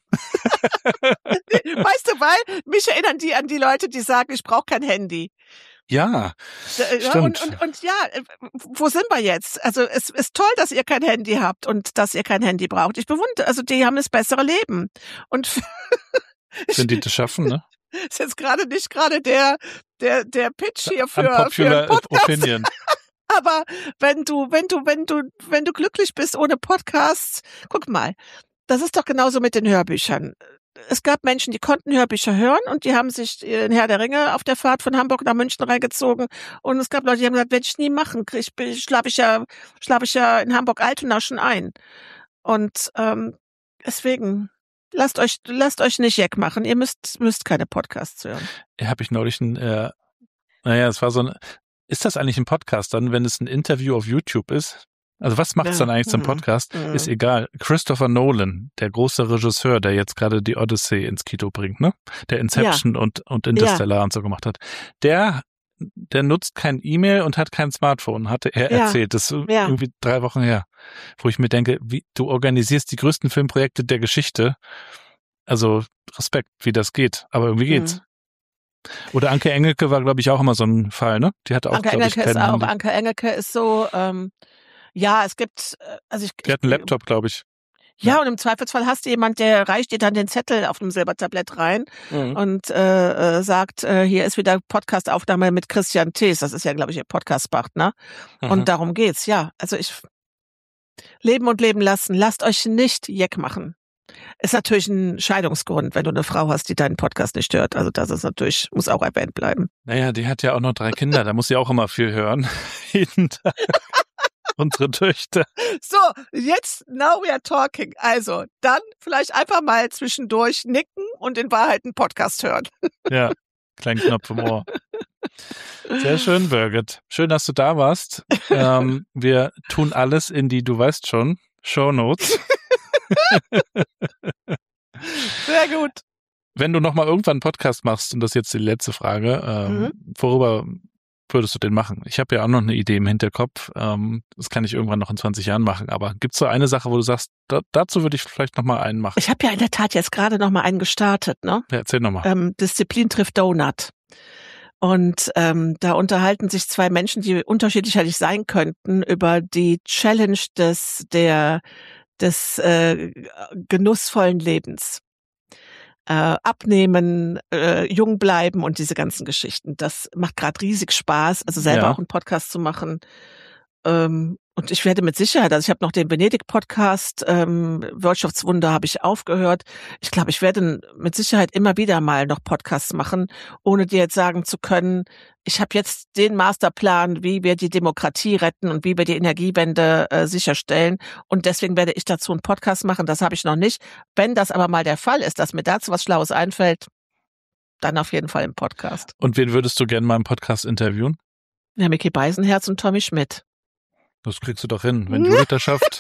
C: Weißt du, weil mich erinnern die an die Leute, die sagen, ich brauche kein Handy.
B: Ja,
C: ja
B: stimmt.
C: Und, und, und ja, wo sind wir jetzt? Also es ist toll, dass ihr kein Handy habt und dass ihr kein Handy braucht. Ich bewundere, also die haben das bessere Leben. Und
B: wenn die das schaffen, ne?
C: Ist jetzt gerade nicht gerade der der der Pitch hier für,
B: Unpopular
C: für einen Podcast.
B: Opinion.
C: Aber wenn du, wenn du, wenn du, wenn du glücklich bist ohne Podcasts, guck mal, das ist doch genauso mit den Hörbüchern. Es gab Menschen, die konnten Hörbücher hören und die haben sich in Herr der Ringe auf der Fahrt von Hamburg nach München reingezogen. Und es gab Leute, die haben gesagt, werde ich nie machen, ich, schlafe ich ja, schlafe ich ja in Hamburg-Altona schon ein. Und ähm, deswegen lasst euch, lasst euch nicht jeck machen. Ihr müsst, müsst keine Podcasts hören.
B: Ja, habe ich neulich ein, äh, naja, es war so ein. Ist das eigentlich ein Podcast dann, wenn es ein Interview auf YouTube ist? Also was macht es ja. dann eigentlich zum Podcast? Mhm. Ist egal. Christopher Nolan, der große Regisseur, der jetzt gerade die Odyssey ins Kino bringt, ne? Der Inception ja. und, und Interstellar ja. und so gemacht hat. Der, der nutzt kein E-Mail und hat kein Smartphone, hatte er ja. erzählt. Das ist ja. irgendwie drei Wochen her. Wo ich mir denke, wie, du organisierst die größten Filmprojekte der Geschichte. Also Respekt, wie das geht. Aber irgendwie geht's. Mhm. Oder Anke Engelke war, glaube ich, auch immer so ein Fall, ne? Die hatte auch,
C: Anke
B: glaube ich,
C: Engelke ist auch,
B: Handy.
C: Anke Engelke ist so, ähm, ja, es gibt, also ich.
B: Die hat einen Laptop, glaube ich.
C: Ja, ja, und im Zweifelsfall hast du jemand, der reicht dir dann den Zettel auf einem Silbertablett rein mhm. und äh, sagt, äh, hier ist wieder Podcast-Aufnahme mit Christian Thees. Das ist ja, glaube ich, ihr Podcast-Partner. Mhm. Und darum geht's, ja. Also ich, leben und leben lassen. Lasst euch nicht jeck machen. Ist natürlich ein Scheidungsgrund, wenn du eine Frau hast, die deinen Podcast nicht hört. Also das ist natürlich, muss auch erwähnt bleiben.
B: Naja, die hat ja auch noch drei Kinder, da muss sie auch immer viel hören. Jeden Tag. Unsere Töchter.
C: So, jetzt, now we are talking. Also, dann vielleicht einfach mal zwischendurch nicken und in Wahrheit einen Podcast hören.
B: Ja, kleinen Knopf im Ohr. Sehr schön, Birgit. Schön, dass du da warst. Ähm, wir tun alles in die, du weißt schon, Shownotes. wenn du nochmal irgendwann einen Podcast machst, und das ist jetzt die letzte Frage, ähm,
C: Mhm.
B: worüber würdest du den machen? Ich habe ja auch noch eine Idee im Hinterkopf. Ähm, das kann ich irgendwann noch in zwanzig Jahren machen. Aber gibt es so eine Sache, wo du sagst, da, dazu würde ich vielleicht nochmal einen machen?
C: Ich habe ja in der Tat jetzt gerade noch mal einen gestartet, ne?
B: Ja, erzähl nochmal.
C: Ähm, Disziplin trifft Donut. Und ähm, da unterhalten sich zwei Menschen, die unterschiedlicher nicht sein könnten, über die Challenge des der des äh, genussvollen Lebens. Äh, abnehmen, äh, jung bleiben und diese ganzen Geschichten. Das macht gerade riesig Spaß, also selber
B: Ja.
C: auch einen Podcast zu machen. Ähm, und ich werde mit Sicherheit, also ich habe noch den Venedig-Podcast, ähm, Wirtschaftswunder habe ich aufgehört. Ich glaube, ich werde mit Sicherheit immer wieder mal noch Podcasts machen, ohne dir jetzt sagen zu können, ich habe jetzt den Masterplan, wie wir die Demokratie retten und wie wir die Energiewende äh, sicherstellen. Und deswegen werde ich dazu einen Podcast machen. Das habe ich noch nicht. Wenn das aber mal der Fall ist, dass mir dazu was Schlaues einfällt, dann auf jeden Fall im Podcast.
B: Und wen würdest du gerne mal im Podcast interviewen?
C: Ja, Micky Beisenherz und Tommy Schmidt.
B: Das kriegst du doch hin, wenn Judith das schafft.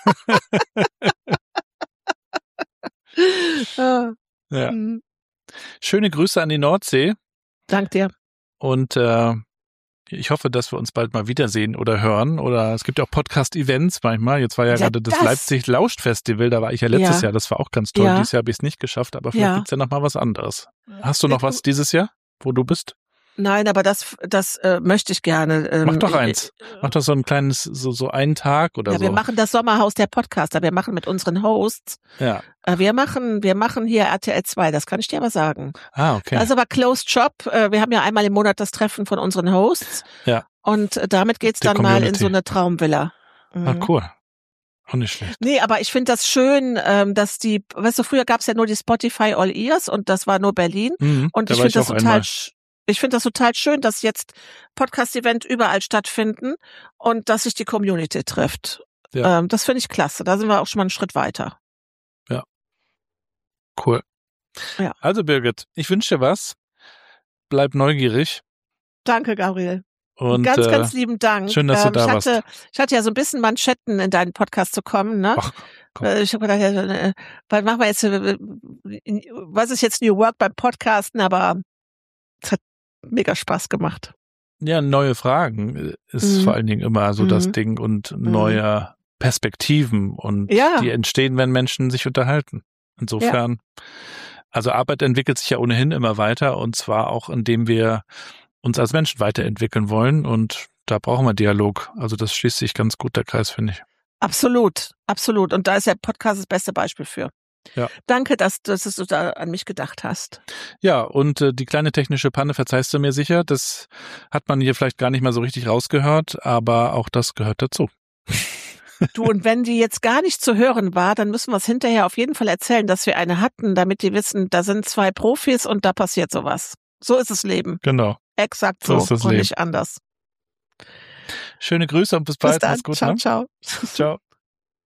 C: Ah,
B: Ja.
C: mhm.
B: Schöne Grüße an die Nordsee
C: Dank dir.
B: und äh, ich hoffe, dass wir uns bald mal wiedersehen oder hören. Oder es gibt ja auch Podcast-Events manchmal. Jetzt war ja,
C: Ja,
B: gerade das,
C: das-
B: Leipzig-Lauscht-Festival, da war ich ja letztes
C: Ja.
B: Jahr. Das war auch ganz toll.
C: Ja.
B: Dieses Jahr habe ich es nicht geschafft, aber vielleicht
C: Ja.
B: gibt's ja noch mal was anderes. Hast du noch was dieses Jahr, wo du bist?
C: Nein, aber das, das äh, möchte ich gerne. Ähm,
B: Mach doch
C: ich-
B: eins. Mach doch so ein kleines, so, so einen Tag oder
C: Ja,
B: so.
C: wir machen das Sommerhaus der Podcaster. Wir machen mit unseren Hosts.
B: Ja.
C: Äh, wir machen, wir machen hier R T L zwei. Das kann ich dir aber sagen.
B: Ah, okay.
C: Das ist aber Closed Shop. Äh, wir haben ja einmal im Monat das Treffen von unseren Hosts.
B: Ja.
C: Und äh, damit geht's
B: Die
C: dann mal in
B: Community.
C: so eine Traumvilla. Mhm.
B: Ah, cool. Auch nicht schlecht.
C: Nee, aber ich finde das schön, ähm, dass die, weißt du, früher gab's ja nur die Spotify All Ears und das war nur Berlin.
B: Mhm,
C: Und
B: da
C: ich
B: war
C: finde das
B: auch
C: total,
B: einmal.
C: sch- ich finde das total schön, dass jetzt Podcast-Event überall stattfinden und dass sich die Community trifft.
B: Ja.
C: Ähm, das finde ich klasse. Da sind wir auch schon mal einen Schritt weiter.
B: Cool.
C: Ja.
B: Also Birgit, ich wünsche dir was. Bleib neugierig.
C: Danke, Gabriel.
B: Und
C: ganz,
B: äh,
C: ganz lieben Dank.
B: schön, dass du
C: Ähm,
B: da
C: ich
B: warst.
C: hatte, ich hatte ja so ein bisschen Manschetten, in deinen Podcast zu kommen, ne?
B: Ach, komm.
C: Äh, Ich habe gedacht, ja, äh, was machen wir jetzt? äh, Was ist jetzt New Work beim Podcasten? Aber es hat mega Spaß gemacht.
B: Ja, neue Fragen äh, ist
C: Mhm.
B: vor allen Dingen immer so das
C: Mhm.
B: Ding und neue Perspektiven und
C: Ja.
B: die entstehen, wenn Menschen sich unterhalten. Insofern, also Arbeit entwickelt sich ja ohnehin immer weiter und zwar auch, indem wir uns als Menschen weiterentwickeln wollen und da brauchen wir Dialog. Also das schließt sich ganz gut der Kreis, finde ich.
C: Absolut, absolut. Und da ist der Podcast das beste Beispiel für.
B: Ja.
C: Danke, dass, dass du da an mich gedacht hast.
B: Ja, und äh, die kleine technische Panne verzeihst du mir sicher. Das hat man hier vielleicht gar nicht mal so richtig rausgehört, aber auch das gehört dazu.
C: Du, und wenn die jetzt gar nicht zu hören war, dann müssen wir es hinterher auf jeden Fall erzählen, dass wir eine hatten, damit die wissen, da sind zwei Profis und da passiert sowas. So ist das Leben.
B: Genau.
C: Exakt
B: So
C: so,
B: ist das
C: und
B: Leben.
C: nicht anders.
B: Schöne Grüße und bis
C: Bis
B: bald.
C: dann.
B: Mach's gut.
C: Ciao,
B: Ne?
C: ciao.
B: Ciao.